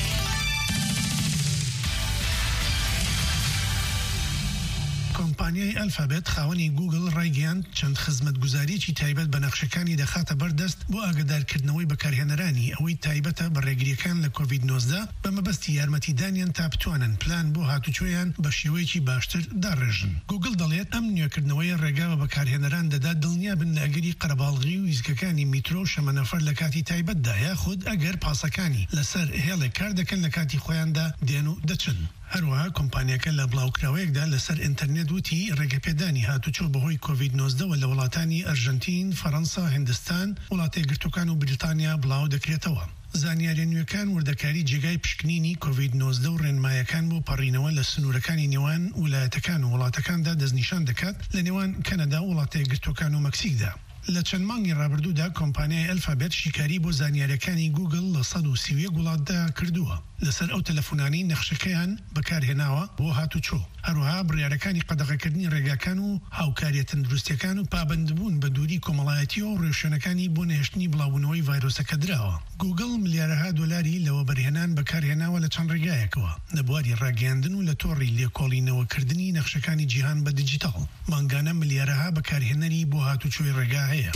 کۆمپانیای ئەلفابێت خاوەنی گوگل ڕایگەیاند چەند خزمەتگوزاریەکی تایبەت بە نەخشەکانی دەخاتە بەردەست بۆ ئاگادارکردنەوەی بەکارهێنەرانی ئەوەی تایبەتە بە ڕێگریەکان لە کۆڤید نۆزدە بە مەبەستی یارمەتیدانیان تا بتوانن پلان بۆ هاتوچۆیان بە شێوەیەکی باشتر داڕێژن. گوگل دەڵێت ئەم نوێکردنەوەی ڕێگا بە بەکارهێنەران دەدات دڵنیا بن لە ئەگەری قەرەباڵغی و ویزگەکانی میترۆ و شەمەنەفەر لە کاتی تایبەتدا، یاخود ئەگەر پاسەکانی لەسەر هێڵێک کار دەکەن لە کاتی خۆیاندا دێن و دەچن. هەروەها کۆمپانیەکە لە بڵاوکراوەیەکدا لەسەر ئینتەرنێت وتی ڕێگەپێدانی هاتوچۆ بەهۆی کۆڤید نۆزدەوە لە وڵاتانی ئەرژەنتین، فەڕەنسا، هیندستان، وڵاتی گرتوەکان و بریتانیا بڵاو دەکرێتەوە. زانیاریە نوێەکان وردەکاری جێگای پشکنینی کۆڤید نۆزدە و ڕێنمایەکان بۆ پەڕینەوە لە سنوورەکانی نێوان ویلایەتەکان و وڵاتەکاندا دەستنیشان دەکات لە نێوان کەنەدا و وڵاتی گرتوەکان و مەکسیکدا. لە چەند مانگی ڕابردوودا کۆمپانیای ئەلفابێت شیکاری بۆ زانیاریەکانی گوگل لە سەد و سی و یەک وڵاتدا کردووە. لەسەر ئەو تەلەفۆنانی نەخشەکەیان بەکارهێناوە بۆ هاتوچۆ. هەروەها بڕیارەکانی قەدەغەکردنی ڕێگاکان و هاوکاریە تەندروستیەکان و پابندبوون بە دووری کۆمەڵایەتی و ڕێوشوێنەکانی بۆ نەهێشتنی بڵاوبوونەوەی ڤایرۆسەکە درراوە. گوگل ملیارەها دۆلاری لەوە بەرهێنان بەکارهێناوە لە چەند ڕێگایەکەوە لە بواری ڕاگەیاندن و لە تۆڕی لێکۆڵینەوەکردنی نەخشەکانی جیهان بە دیجیتاڵ. مانگانە ملیارەها بەکارهێنەری بۆ هاتوچۆی ڕێگا هەیە.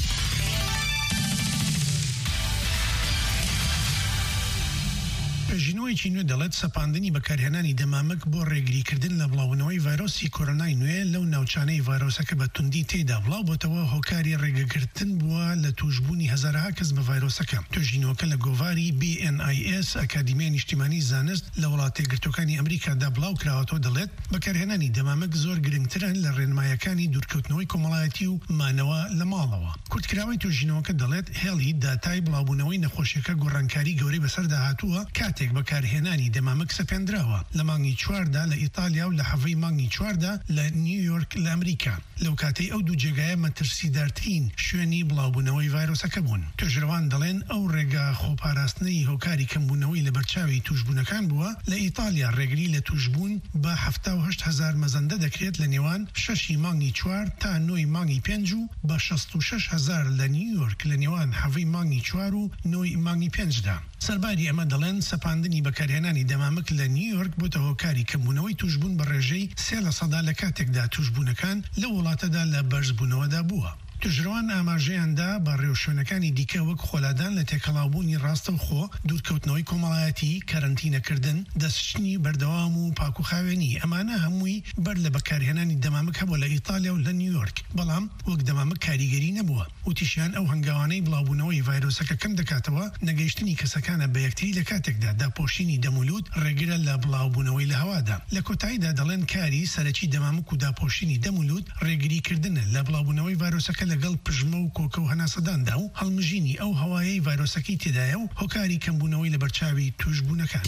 پێشینەوەیکی نوێ دەڵێت سەپاندنی بەکارهێنانی دەمامک بۆ ڕێگریکردن لە بڵاوبوونەوەی ڤایرۆسی کۆرۆنای نوێ لەو ناوچانەی ڤایرۆسەکە بە توندی تێدا بڵاو بۆتەوە هۆکاری ڕێگەگرتن بووە لە توشبوونی هەزارها کەس بە ڤایرۆسەکە. توێژینەوەکە لە گۆڤاری بی ئێن ئای ئێس ئەکادیمیای نیشتیمانی زانست لە وڵاتی گرتوەکانی ئەمریکادا بڵاو کراوەتەوە دەڵێت بەکارهێنانی دەمامک زۆر گرنگترن لە ڕێنمایەکانی دوورکەوتنەوەی کۆمەڵایەتی و مانەوە لە ماڵەوە. کورتکراوی توێژینەوەکە دەڵێت هێڵی داتای بڵاوبوونەوەی نەخۆشیەکە گۆڕانکاری گەورەی بەسەردا هاتووە کاتێک بەکارهێنانی دەمامک سەپێنراوە لە مانگی چواردا لە ئیتالیا و لە هەڤەی مانگی چواردا لە نیویۆرک لە ئەمریکا. لەو کاتەی ئەو دوو جێگایە مەترسیدارترین شوێنی بڵاوبوونەوەی ڤایرۆسەکە بوون. توێژەروان دەڵێن ئەو ڕێگا خۆپاراستنەی هۆکاری کەمبوونەوەی لە بەرچاوی توشبوونەکان بووە. لە ئیتالیا ڕێگری لە توشبوون بە هەفتا و هەشت هەزار مەزەندە دەکرێت لە نێوان شەشی مانگی چوار تا نۆی مانگی پێنج و بە شەست و شەش هەزار لە نیویۆرک لە نێوان هەڤەی مانگی چوار و نۆی مانگی پێنجدا. سەرباری ئەمە دەڵێن سەپاندنی بەکارهێنانی دەمامک لە نیویۆرک بۆتە هۆکاری کەمبوونەوەی توشبوون بە ڕێژەی سێ لە سەدا لە کاتێکدا توشبوونەکان لە وڵاتەدا لە بەرزبوونەوەدا بووە. توژڕوان ئاماژەیاندا بە ڕێوشوێنەکانی دیکە وەک خۆلادان لە تێکەڵاوبوونی ڕاستە و خۆ، دوورکەوتنەوەی کۆمەڵایەتی، کەرەنتینەکردن، دەستشتنی بەردەوام و پاکوخاوێنی، ئەمانە هەمووی بەر لە بەکارهێنانی دەمامک هەبوو لە ئیتالیا و لە نیویۆرک. بەڵام وەک دەمامک کاریگەری نەبووە. وتیشیان ئەو هەنگاوانەی بڵاوبوونەوەی ڤایرۆسەکە کەم دەکاتەوە نەگەیشتنی کەسەکانە بە یەکتری لە کاتێکدا داپۆشینی دەمولود ڕێگرە لە بڵاوبوونەوەی لە هەوادا. لە کۆتاییدا دەڵێن کاری سەرەکی دەمامک و داپۆشینی دەمولود ڕێگریکردنە لە بڵاوبوونەوەی ڤایرۆسەکە لەگەڵ پژمە و کۆکە و هەناسەداندا و هەڵمژینی ئەو هەوایەی ڤایرۆسەکەی تێدایە و هۆکاری کەمبوونەوەی لە بەرچاوی توشبوونەکان.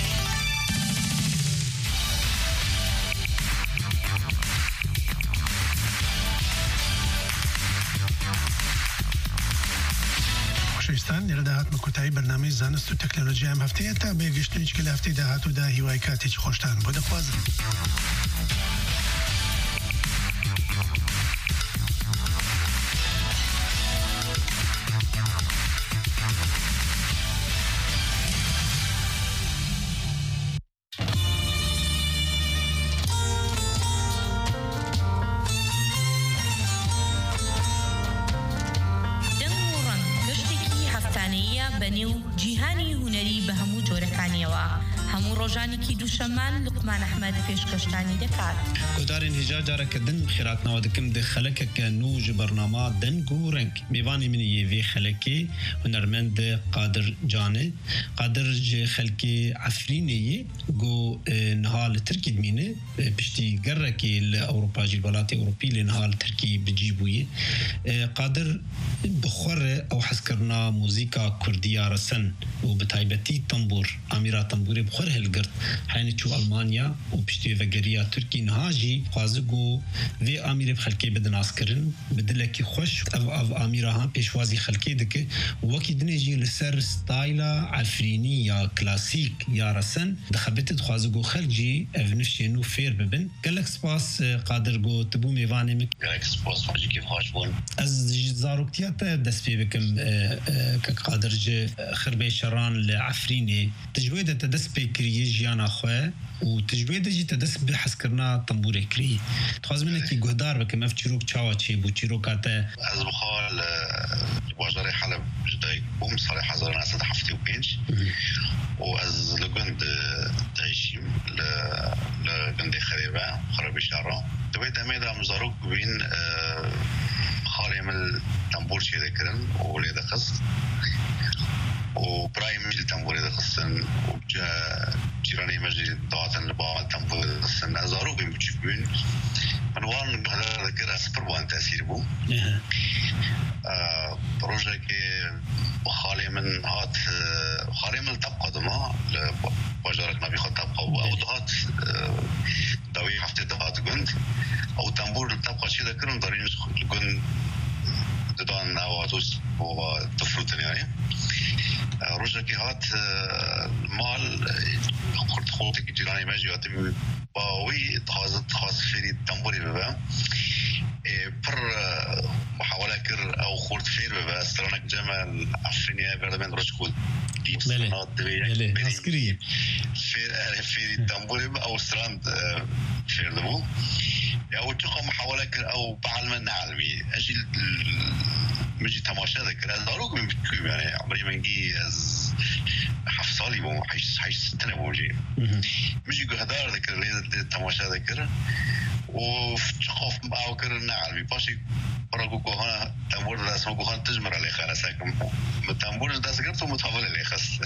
خۆشەویستان، لێرەدا هاتمە کۆتایی بەرنامەی زانست و تەکنۆلۆژیا ئەم هەفتەیە تا بێگەشتنیش کە لە هەفتەی داهاتوودا هیوای کاتێکی خۆشتان بۆ دەخوازم. ڕۆژانێکی دووشەمان لوقمان ئەحمەد پێشکەشتانی دەکات. گهدارین هجا جارا کدن خیرات نوادکم ده خلک کنو جبرنامه دنگو رنگ میوانی منی یه وی خلکی هنرمند قادر جانه قادر ج خلکی عفرینی گو نهال ترکی دمینه پشتی گرکی لأوروپا جی الولايات الأوروبية لنهال تركي بجيبوية قادر بخور أو حسكرنا موسيقى كردية رسن وبتايبتي تنبور أميرا تنبوري بخور هالقرد حين تشو ألمانيا وبشتي فقرية تركي نهاجي خوازقو في أميرا بخلكي بدن عسكرن بدلكي خوش أو أو أميرا هم بيشوازي خلكي دك وكي دنيجي لسر ستايلا عفريني يا كلاسيك يا رسن دخبت خوازقو خلجي افنفشينو فير ببن قالك سباس قادر گو تبو میوانه مک گرک سپاس واجی که خوش بون از زاروکتیات دست پی بکم که قادر ج خربه شران لعفرینی تجوید تدست پی کریه جیانا خواه و تجوید جی تدست بحث کرنا تنبور کری تخواز منه کی گهدار بکم اف چیروک چاوا چی بو چیروکاته از بخال واجر حلب جدای بوم سال هزار و نهصد و هفتاد و پنج و از لگند تعیشیم لگند خریبه خرابی شران دوید همه دا مزاروک بین خالی عمل تنبور چه دکرن و لیده خست و برای مجل تنبوری دخستن و جیرانی مجل دعاتن لبا تنبوری دخستن ازاروک بین بچک بین من وان بخدر دکر اسپر بوان تأثیر بو پروژه که خالی من هات خالی من طبقه دما لباجارت نبی خود طبقه و او دهات داوی هفته دهات گند او تنبور طبقه چی دکرن دارین گند دادن نواتوس و تفروتن یعنی روزه که هات مال خورد خورده که جیرانی مجیاتی باوی خواست خواست فیری تنبوری ببا پر محاوله کر او خورد فیر ببا استرانک جمع عفرینیه بردمین روش خود دیب سرانات دوی عسکریه فیری تنبوری با او استران فیر دبو او تقا محاوله کر او بعل من نعلمی اجل مجي تماشا ذكر الداروك من بتكوي يعني عمري ما نجي از حف صالي بو حيش حيش سنة بوجي مجي قهدار ذكر ليه تماشا ذكر وفتقف معه كر نعلمي باشي برا قوهنا تنبور ده اسمه قوهنا تجمر عليه خانا ساكم التنبور ده سكرته متفضل عليه خاص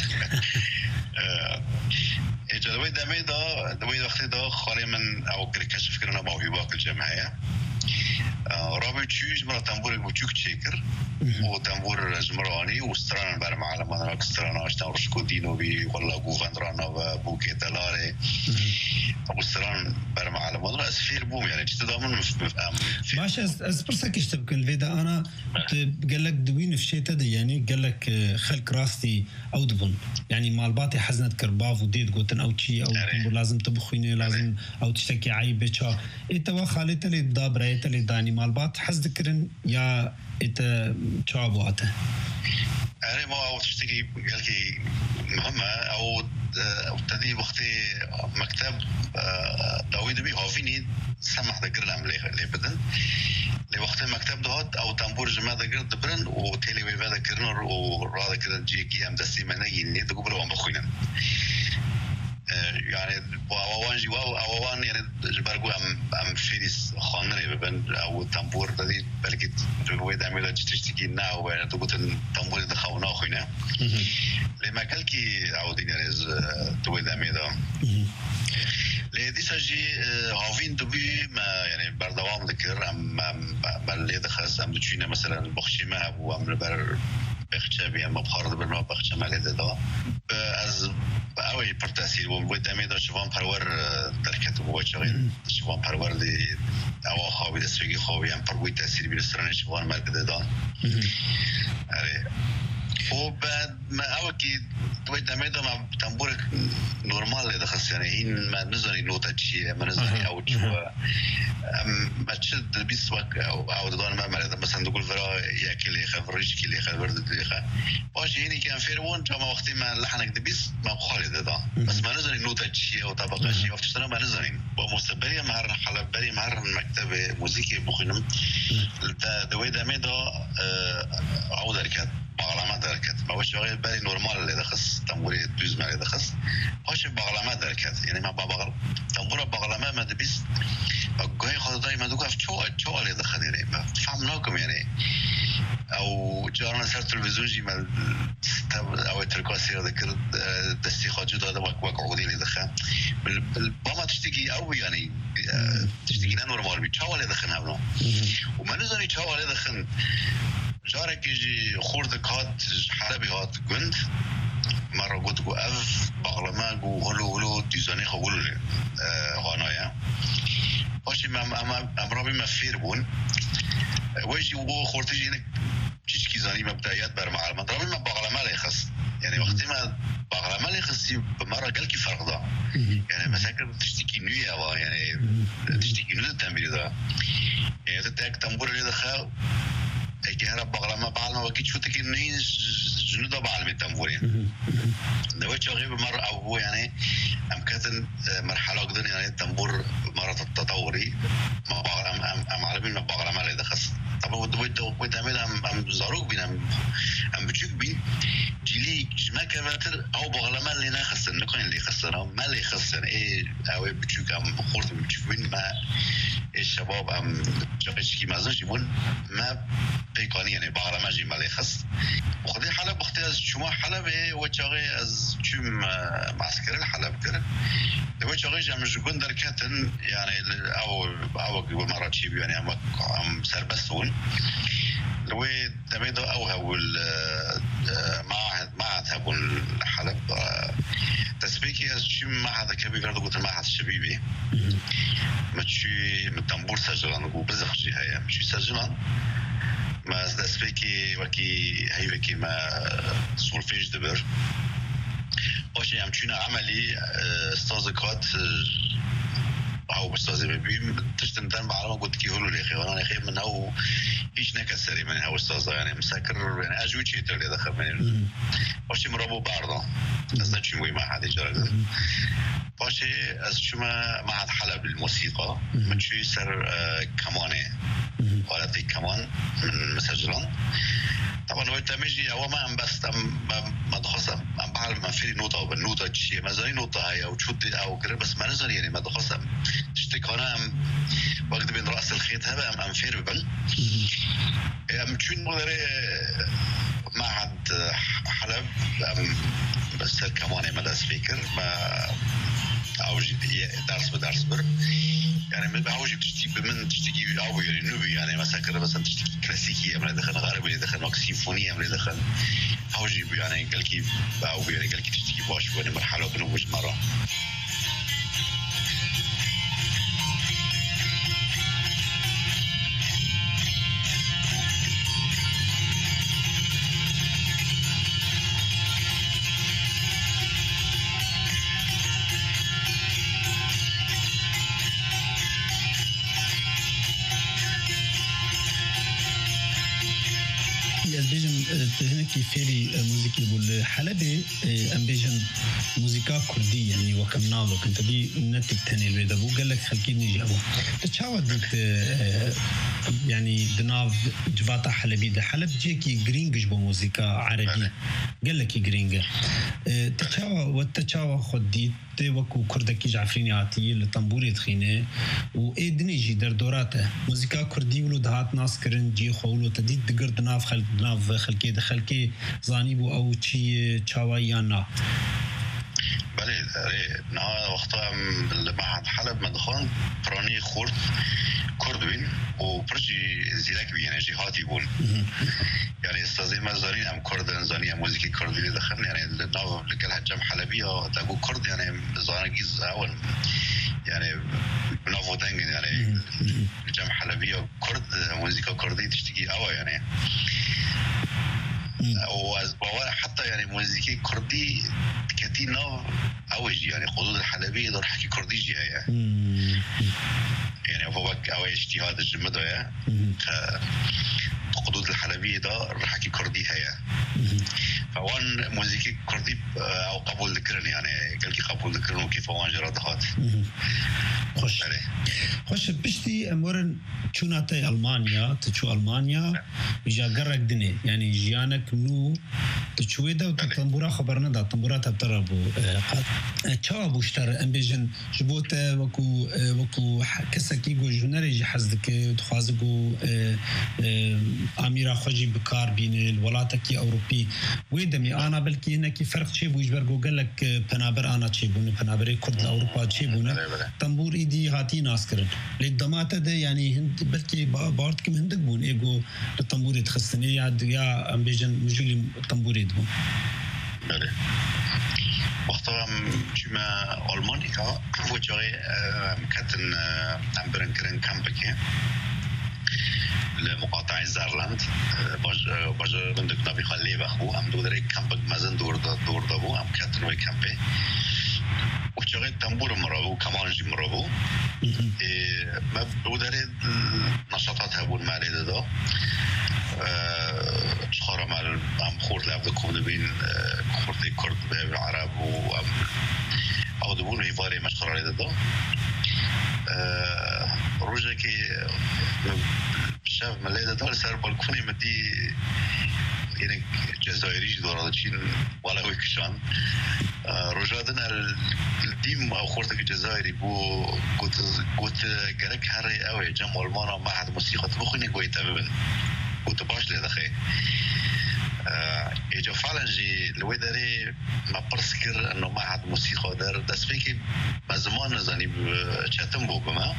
اجا دوي دامي ده دوي وقتي ده خالي من او كشف كرنا موهبات الجمعية رابع چیز مرا تنبور بچوک چیکر و تنبور جمرانی و استران بر معلمان را استران آشتن رشکو دینو بی والله گوفندران و بوکی دلاره و استران بر معلمان را اسفیر بوم یعنی چیز دامن باش از از برسك اشتبك الفيدا انا قال لك دوين في شيء تدي يعني قال لك خلق راستي او دبن يعني مالباتي حزنت كرباف وديد قوتن او شيء او لازم تبخيني لازم او تشتكي عيب بشا انت وخالت لي دابره لي داني مالبات حز ذكرن يا انت شعبواته أنا ما أو تشتكي قال لي مهمة أو ابتدي وقتي مكتب داوود بي هافيني سمح ذكر العملية اللي بدن لوقت مكتب دهات أو تنبور جماعة ذكر دبرن وتيلي ويفا ذكرنا ورا ذكر جيكي أم دستي مناجي نيت قبله وام بخوينا يعني وأوان جوا أوان يعني جبرجو أم أم فيديس خانري ببن أو تنبور تدي بلكي دوي دامي تشتكي ناو وين تقول تنبور دخاونا خوينا لما كلكي عودين يعني دوي دامي ده لدي سجي هافين دبي ما يعني بردوام ذكر أم أم باللي دخل أم تشينا مثلا بخشي ما أبو أم بر بخشة بيا ما بخارد برنا بخشة ما لده ده از اوی پر تاثیر بود بود دمی داشت شوام پرور درکت بود چون شوام پرور دی او خوابی دستگی خوابی هم پر بود تاثیر بیرستران شوام مرد دادن آره و بعد ما اول کی بود دمی دام تنبور نرمال دخست یعنی این ما نزنی نوتا چیه ما نزنی او چو ما تشد بیست وقت او او دادن ما مرد مثلا دکول فرا یکی خبرش کی لی خبر دادی خا باشه اینی که فیرون جام وقتی ما لحنك دبیست ما خالد دادن بس ما نزنی نوتا چیه و طبقه چیه وقتی شدن ما نزنیم با مستقبلی مهر حلب بری مهر مکتب موسیقی بخونم دوی دمی دا او درکت باغلama درکت ما باشه واقعا بری نرمال اللي دخس تنبوري دوز ما اللي دخس باشه باغلama درکت یعنی ما باغل تنبور باغلama ما دبیست عم ناكم يعني او جارنا سر تلفزيون جي مال او تركواسي ذكر دستي خاجد هذا وقع عودي اللي دخل بالبما تشتكي او يعني تشتكي لنا نورمال بيتشاول دخل هبنا وما نزني تشاول دخل جارك يجي خورد هات حلبي هات قند مرة قلت قو اف بغلما قو هلو هلو تيزاني خقول غانايا باشي ما ما امرابي ما فير بون ويجي وهو خورتيجي هناك تشكي زاني مبدئيات بر معلم ضربي ما بغلما لا يخص يعني وقت ما بغلما لا يخص بمره قال كي فرق ده يعني مثلا تشتكي نويا وا يعني تشتكي نويا التمرين ده يعني تتاك تنبور اللي دخل كهرباء بغلما بعلم وكيد شو تكي نين جنودا بعلم التنبورين دوت غيب مرة أو هو يعني أمكن مرحلة قدر يعني التنبور مرة التطوري ما بعلم أم أم عالمين ما بغلما لا يدخل طبعا ودويت ودويت أمين أم أم زاروك بين أم أم بتشوف بين جيلي جماعة كماتر أو بغلما اللي نخسر نكون اللي خسرنا ما اللي خسر إيه أو بتشوف أم خورت بتشوف بين ما الشباب أم جاكش كي مازن جيبون ما بيكاني يعني بغلما جي ما اللي خس وخذي حلب اختي شو حلب إيه وجاغي از شو معسكر الحلب كده وجاغي جام جبون دركاتن يعني أو أو قبل مرة شيء يعني أم أم سربستون لو تبيدو أو هول معهد معهد هول الحلب تسبيكي شو معهد كبير برضو قلت معهد الشبيبي ماشي متنبور سجلان وبزخ جي هيا ماشي سجلان ما تسبيكي وكي هي وكي ما سولفيج دبر وشي عم تشونا عملي استاذ كات او استاذ بيبي تشتم دان بعلمه قلت كي هولو لي خي وانا خي من هو ايش نكسري من هو استاذ يعني مسكر يعني اجوي تشيتر اللي دخل من وشي مربو بارضه اصلا شو ما حد يجرى وشي از شو ما معهد حلب الموسيقى ماشي سر كمانه ولا تي كمان من مسجلان طبعا لو تمجي او ما بس ما دخلت ام بعلم ما في نوتة او بالنوتة شيء ما زي نوتة هي او تشوت او كده بس ما نزل يعني ما دخلت تشتكي انا وقت بين راس الخيط هذا ام ام فير بل ام تشون مدري معهد حلب ام بس كمان ما سبيكر ما او درس بدرس بر يعني من بعوج تشتكي من تشتكي او يعني نوبي يعني مثلا كده مثلا تشتكي كلاسيكي من دخل غربي دخل نوك سيمفونيه من دخل اوجي يعني قال كي او يعني قال كي تشتكي باش وين مرحله بنوج مره هناكي فيري موسيقى بول حلبة أم بيجن موسيقى كردية يعني وكم نالو كنت دي نتك تاني البيضة بو قال لك خلكيني جابو تشاود بنت يعني دناف جفاتا حلبي ده حلب جيكي جرينجش بو موسيقى عربي قال لك جرينجا تشاو وتشاو خديت وكو كردكي جعفريني عاتي لطنبوري تخينه وإدني جي در دوراته موسيقى كردي ولو دهات ناس كرن جي خولو تديد دقر دناف خل دناف خلكي دخلكي زانيبو أو شي تشاويانا بله نا وقتا معهد حلب مدخون براني خورد كردوين وبرجي زيلك بي يعني جهاتي بون يعني استاذي مزارين هم كردن زاني موسيقى كردي اللي دخلنا يعني ناو لكل هجم حلبية تقول كرد يعني زانجيز أول يعني نافو دنج يعني جم حلبية كرد موسيقى كردي تشتكي أول يعني وأنا حتى يعني موسيقى كردي كتير ناو أوج يعني خدود الحلبية دور حكي كردي جي يعني يعني هو أو اجتهاد الجمدة يا خدود الحلبية ده رحكي كردي هي فوان موسيقى كردي أو قبول ذكرن يعني قال كي قبول ذكرن وكيف وان جرادهات خوش خوش بشتي أمورن شوناتي ألمانيا تشو ألمانيا يجا قرق دني يعني جيانك نو تشوي ده تنبورا خبرنا ده تنبورا تبتر ابو قاد تشا بوشتر امبيجن جبوت وكو وكو كسكي جو جنري حزدك تخازقو اميره خوجي بكار بين الولايات اوروبي ويدمي انا بلكي هناك فرق شي بوش برغو قال لك بنابر انا شي بون بنابر كرد اوروبا شي بون تنبور ايدي هاتي ناسكر للدمات ده يعني بلكي بارت كم هندك بون ايجو التنبور تخصني يا يا امبيجن مجولي التنبور يدبون بله وقتا جمع ألمانيا وجاي مكتن أمبرن كرن كامبكي لمقاطعة زارلاند باج باج عندك نبي خليه بخو أم دودري كامبك مازن دور دور دابو أم كتن وي كامبي وجاي تنبور مرابو كمان جي مرابو ما دودري نشاطات هبون معرض ده شخارة مع أم خورد لعبد كون بين خورد كرد بالعرب وأم أو دبون هيفاري مشخر على ده روجا كي شاف ملاذ ده صار بالكوني مدي يعني جزائري دورة تشين ولا هو كشان روجا دنا الديم أو خورد الجزائري بو قلت قلت جرك هري أوي جم ألمانا معهد موسيقى تبخني قوي تماما وتباش لي دخي اجا فعلا جي الويدري ما برسكر انه معهد موسيقى دار دسفيكي ما زمان زاني بشاتم بو بما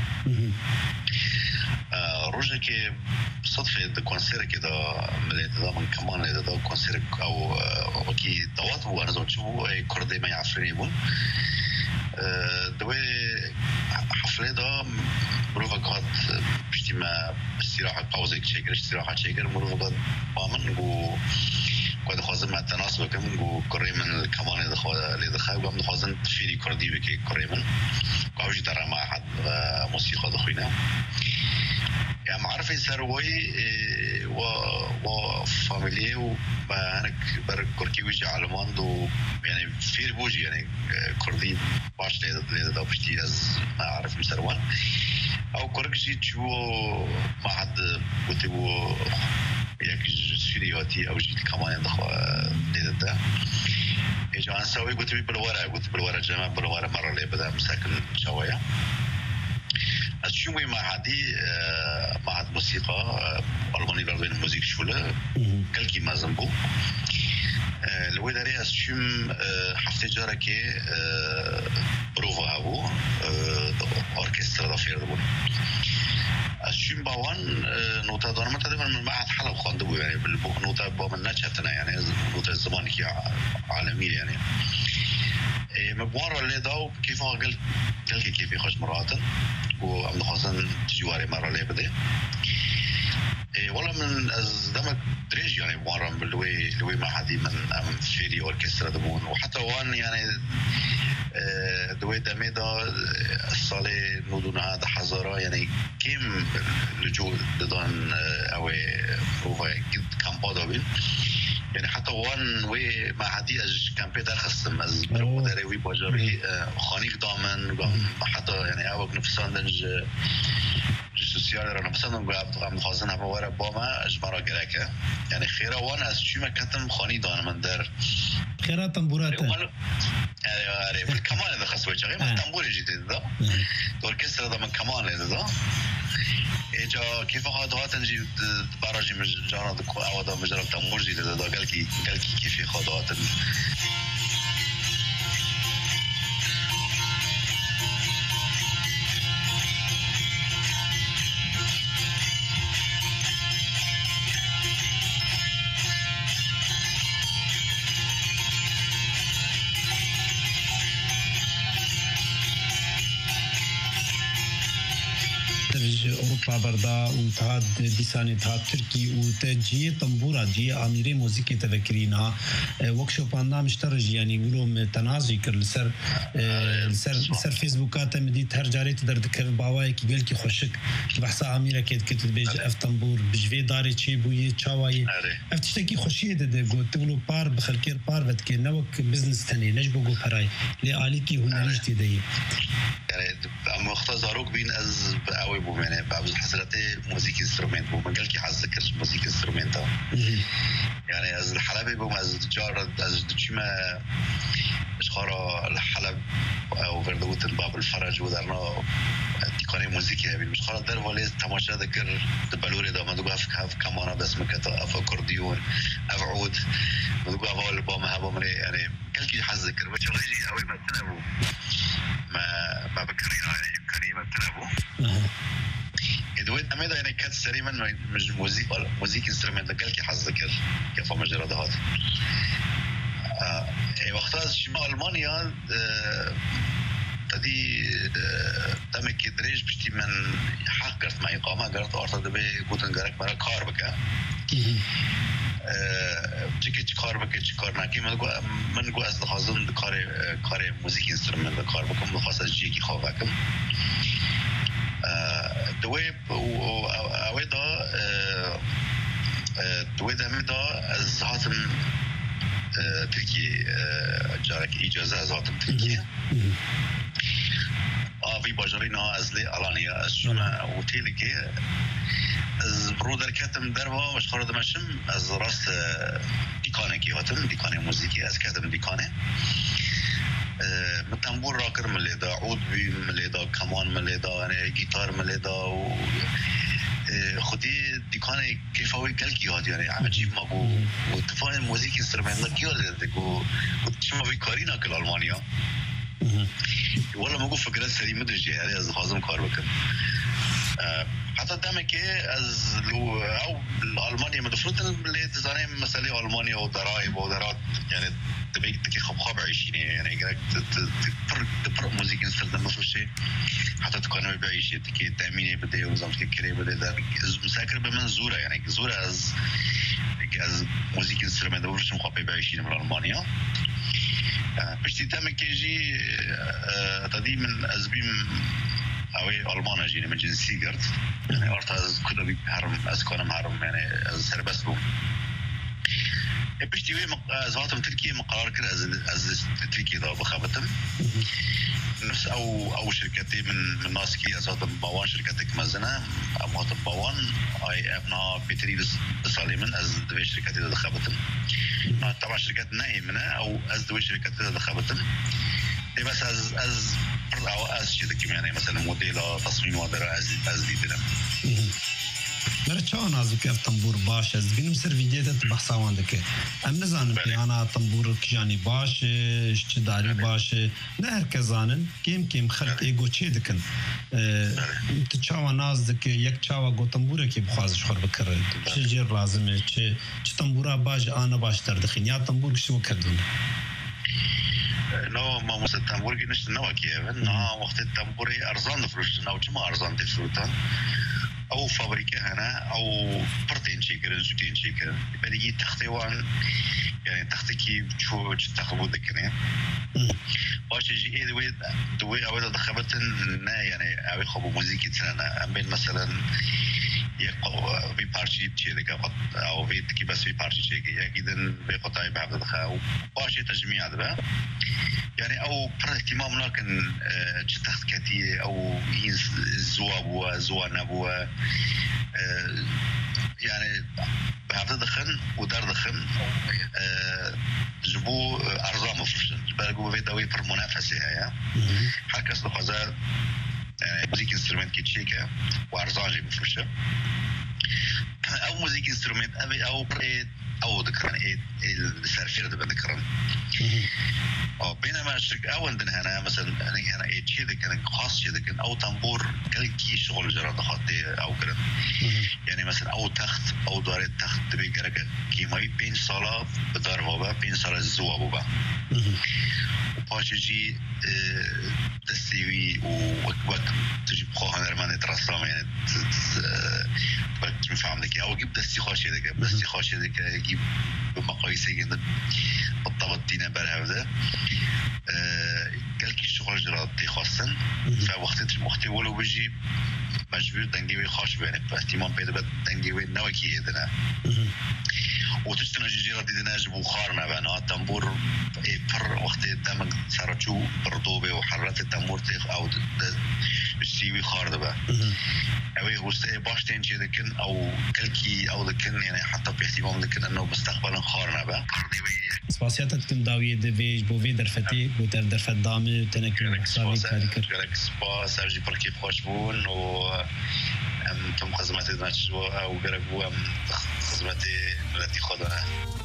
روجا كي صدفة ده كونسير كده مليت ده من كمان ده ده كونسير او وكي دوات هو انا زوج شو كردي ما يعرفني بون دوي حفلة ده مروفقات بشتي ما استراحة باوزك شكر استراحة شكر مروفقات بامن جو قد خازن مع التناسب كم جو كريمن كمان إذا خا إذا خا وقام خازن تفيري كردي بكي كريمن قاوش ترى مع حد موسيقى دخينا يعني معرفة سروي و و فاميلي وأنا بر كركي وجه علمان دو يعني فير بوجي يعني كردي باش ليدا ليدا بشتي از ما أعرف مسروان أو كركي شو ما حد بتبو يعني سفيرياتي أو جيل كمان دخوا ليدا ده إيش أنا سوي قلت بي بالورا قلت بالورا جماعة بالورا مرة لي بدأ مساكن شوية أشوفي معهدي معهد موسيقى ألماني بردوين موسيقى شولة كلكي مازنبو لوي داري أشوم حفتة جارة كي بروفا هبو أوركسترا دافير دبون أشوم باوان نوتا دارم تقريبا من معهد حلب خواندبو يعني بالنوتا بامن نشتنا يعني نوتا الزماني كي عالمية يعني مبوار اللي داو كيف قال قال كيف يخش مراتن وعم خاصن تجواري مرة اللي بدي ولا من أزدمت دريج يعني مبوار باللوي لوي ما حدي من أم فيري أوركسترا دمون وحتى وان يعني دوي دميدا الصالة نودون هذا حزارة يعني كم لجو ددان أو روفا جد كامبادا بين يعني حتى وان وي ما عادي اج كان بيدر خصم از برو داري وي باجري خانيك دامن حتى يعني او نفسان دنج سوسيال را نفسان قابط قام خازن ابو ورا باما اجبارا گرکه يعني خيره وان از چی مكتم خاني دان من در خيره تنبورات ايوه اري بالكمان ده خصوي غير ما تنبور جديد ده اوركسترا ده من كمان ده اجا كيف خدوات نجي براجي من جانا دكو اودا مجرد تنبور جديد ده قال كي قال كي كيف خدوات أوروبا بردا وتهاد ديساني تهاد تركي وتجيه طنبورة جيه أميري موسيقى تذكرينها وكشوب عنا مشترج يعني يقولوا تنازي كر سر سر سر فيسبوكات مديت هر جاري تقدر تذكر باواي كي قال كي خوشك كي بحثا أميرة كيد كتب بيج أف طنبور بجوي داري شيء بويه شواي أف تشتكي خوشية ده ده قلت تقولوا بار بخلكير بار بدك نوك بزنس تاني نجبو جو براي لآليكي هنا نجتي ده يعني مختزاروك بين از أوي بو يعني بعض الحسرات موسيقى انسترومنت بو مجال كي حذكر موسيقى انسترومنت يعني از الحلبة بوم از جار از دشمة اشخارا الحلب او فردوتن باب الفرج ودرنا دیکانه موزیکی هبین اشخارا در ولی تماشا ذکر دبلوری دا مدوگا اف کمانا بس مکتا اف اکوردیون اف عود مدوگا اول با مهبا مني يعني كلكي حظ ذكر وجه رجي اوي ما تنبو ما ما بكرين يعني يمكنني ما تنبو دويت أميدا يعني كانت سريما مش موزيك موزيك انسترومنت لقالك حظ ذكر كيف مجرد هذا آه وقتها شمال ألمانيا آه تدي آه تمك دريج بشتي من حق قرت معي قامة قرت أرتد بي قوتن قرك مرا كار بك چیکه چی کار بکنی چی کار نکنی من گو من گو از لحاظم کار کار موزیک اینسترومنت کار بکنم لحاظ از جیکی خواب بکنم دوی اوی دا دوی دمی دا از هاتم ترکیه جارک اجازه از هاتم ترکیه آوی باجاری نا از لی الانیا از شما اوتیلی که از برو در کتم در و مش خورد مشم از راست دیکانه کی هاتم دیکانه موزیکی از کتم دیکانه متنبور راکر ملیدا عود بی ملیدا کمان ملیدا یعنی گیتار ملیدا و خودی دیکانه کیفاوی کل کی هات یعنی عجیب ما بو و تفاهم موزیک اینسترومنت کی هات کو شما بی کاری نکل آلمانیا ولی مگو فکرت سریمه داشتی یعنی از خازم کار بکن حتی دمه که از لو او آلمانیا مدفروت اللي تزاني مسألة آلمانيا وضرائب ودرات يعني تبي تكي خب خب عايشين يعني قالك تفرق تفرق موسيقى استخدام مفروشة حتى تكون بعيشة تكي تأميني بدي ونظام كذا بدي ده مساكر بمنزورة يعني زورة از از موسيقى استخدام ده مفروش مخابي بعيشين من آلمانيا بشتي دمه که جي تدي من أزبيم اوی آلمان اجینه من جنسی کرد یعنی آرت از کدومی هرم از کنم هرم یعنی از سربست بوم بشتی وی از هاتم ترکیه مقرار کرد از از ترکیه دا بخابتم نفس او او شرکتی من من ناس کی از هاتم باوان شرکتی که مزنه ام هاتم باوان ای ابنا بتری بسالی من از دوی شرکتی دا خابتم طبعا شرکت نه منه او از دوی شرکتی دا خابتم بس از از او از چیزی که یعنی مثلا مدل تصمیم مادر از از دیدم در چه نازک تنبور باش از بینم سر ویدیوت بحثوانده که ام نزانم پیانا تنبور کجانی باش چه داری باشه نه هر کزانن کم کم خلق ایگو چه دکن تو چاوا ناز که یک چاوا گو تنبوره که بخوازش خور بکره چه جیر لازمه چه چه تنبورا باش آنه باش در دخین یا تنبور کشو کردونه نو ما مثل تنبور گنشت نو کیه نه وقت تنبوری ارزان فروشتن او چما ارزان تفروتن او فابریکه هنا او پرتين شيكرن زوتين شيكرن بدي تختوان يعني تختكي شو تخبو دكنه باش يجي ايه دوي دوي او دخبتن نا يعني او خبو موزيكي تنا ام بين مثلا يقو في بارشي تشيلك او في تكي بس في بارشي شيء اكيد بقطعي بعد دخاو باش تجميع ده يعني او بر اهتمام لكن تخت كتي او زواب وزوان ابو يعني بعد دخن ودار دخن جبو ارزام مفروشن بلقوا في دوي بر منافسه هيا حكس لخزا يعني موزيك انسترومنت كي تشيكا وارزان جي مفروشه او موزيك انسترومنت او بريد او ذكرن ايه السرفير ده بذكرن او بينما الشركه او عندنا هنا مثلا انا هنا ايه شيء كان خاص شيء كان او طنبور كل شغل جرى خاطي او كده يعني مثلا او تخت او دار تخت تبي كرك كيماي بين صاله بدار بابا بين صاله زوا بابا وباجي تسوي ووقت تجي بخوها نرمان ترسم يعني بس مفهوم لك او جيب دستي خاشي لك دستي خاشي لك جيب بمقاييس جدا بالضبط دينا بالهذا كلكي الشغل جراتي خاصة فوقت وقت ولو بيجي مجبور دنجوي خاش بينك اهتمام بيده دنجوي نوكي إذنا وتشتنا جيرات دينا جبو خارنا بنا تنبور فر وقت دمك سرچو بردوبه وحرات التنبور تيخ او سیوی خارده به اوی هسته باش تین چه دکن او کلکی او دکن يعني حتى باحتمال دکن انه مستقبلا خارنا به سپاسیاتت کن داوی دویج بو وی درفتی بو در درفت دامه و تنکی حسابی کاری کرد گرک سپاس سرجی پر کیف خوش بون و ام تم خدمت نچو او گرک بو ام خدمت ملتی خودانه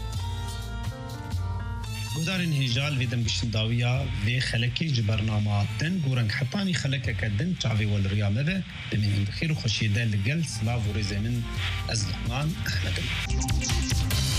گودارن هیجال ویدم گشتن داویا وی خلکی جبرنامه دن گورنگ حتانی خلکه کدن چاوی والریا مبه بمین بخیر و خوشیده لگل سلاو و رزمن از لقمان احمدم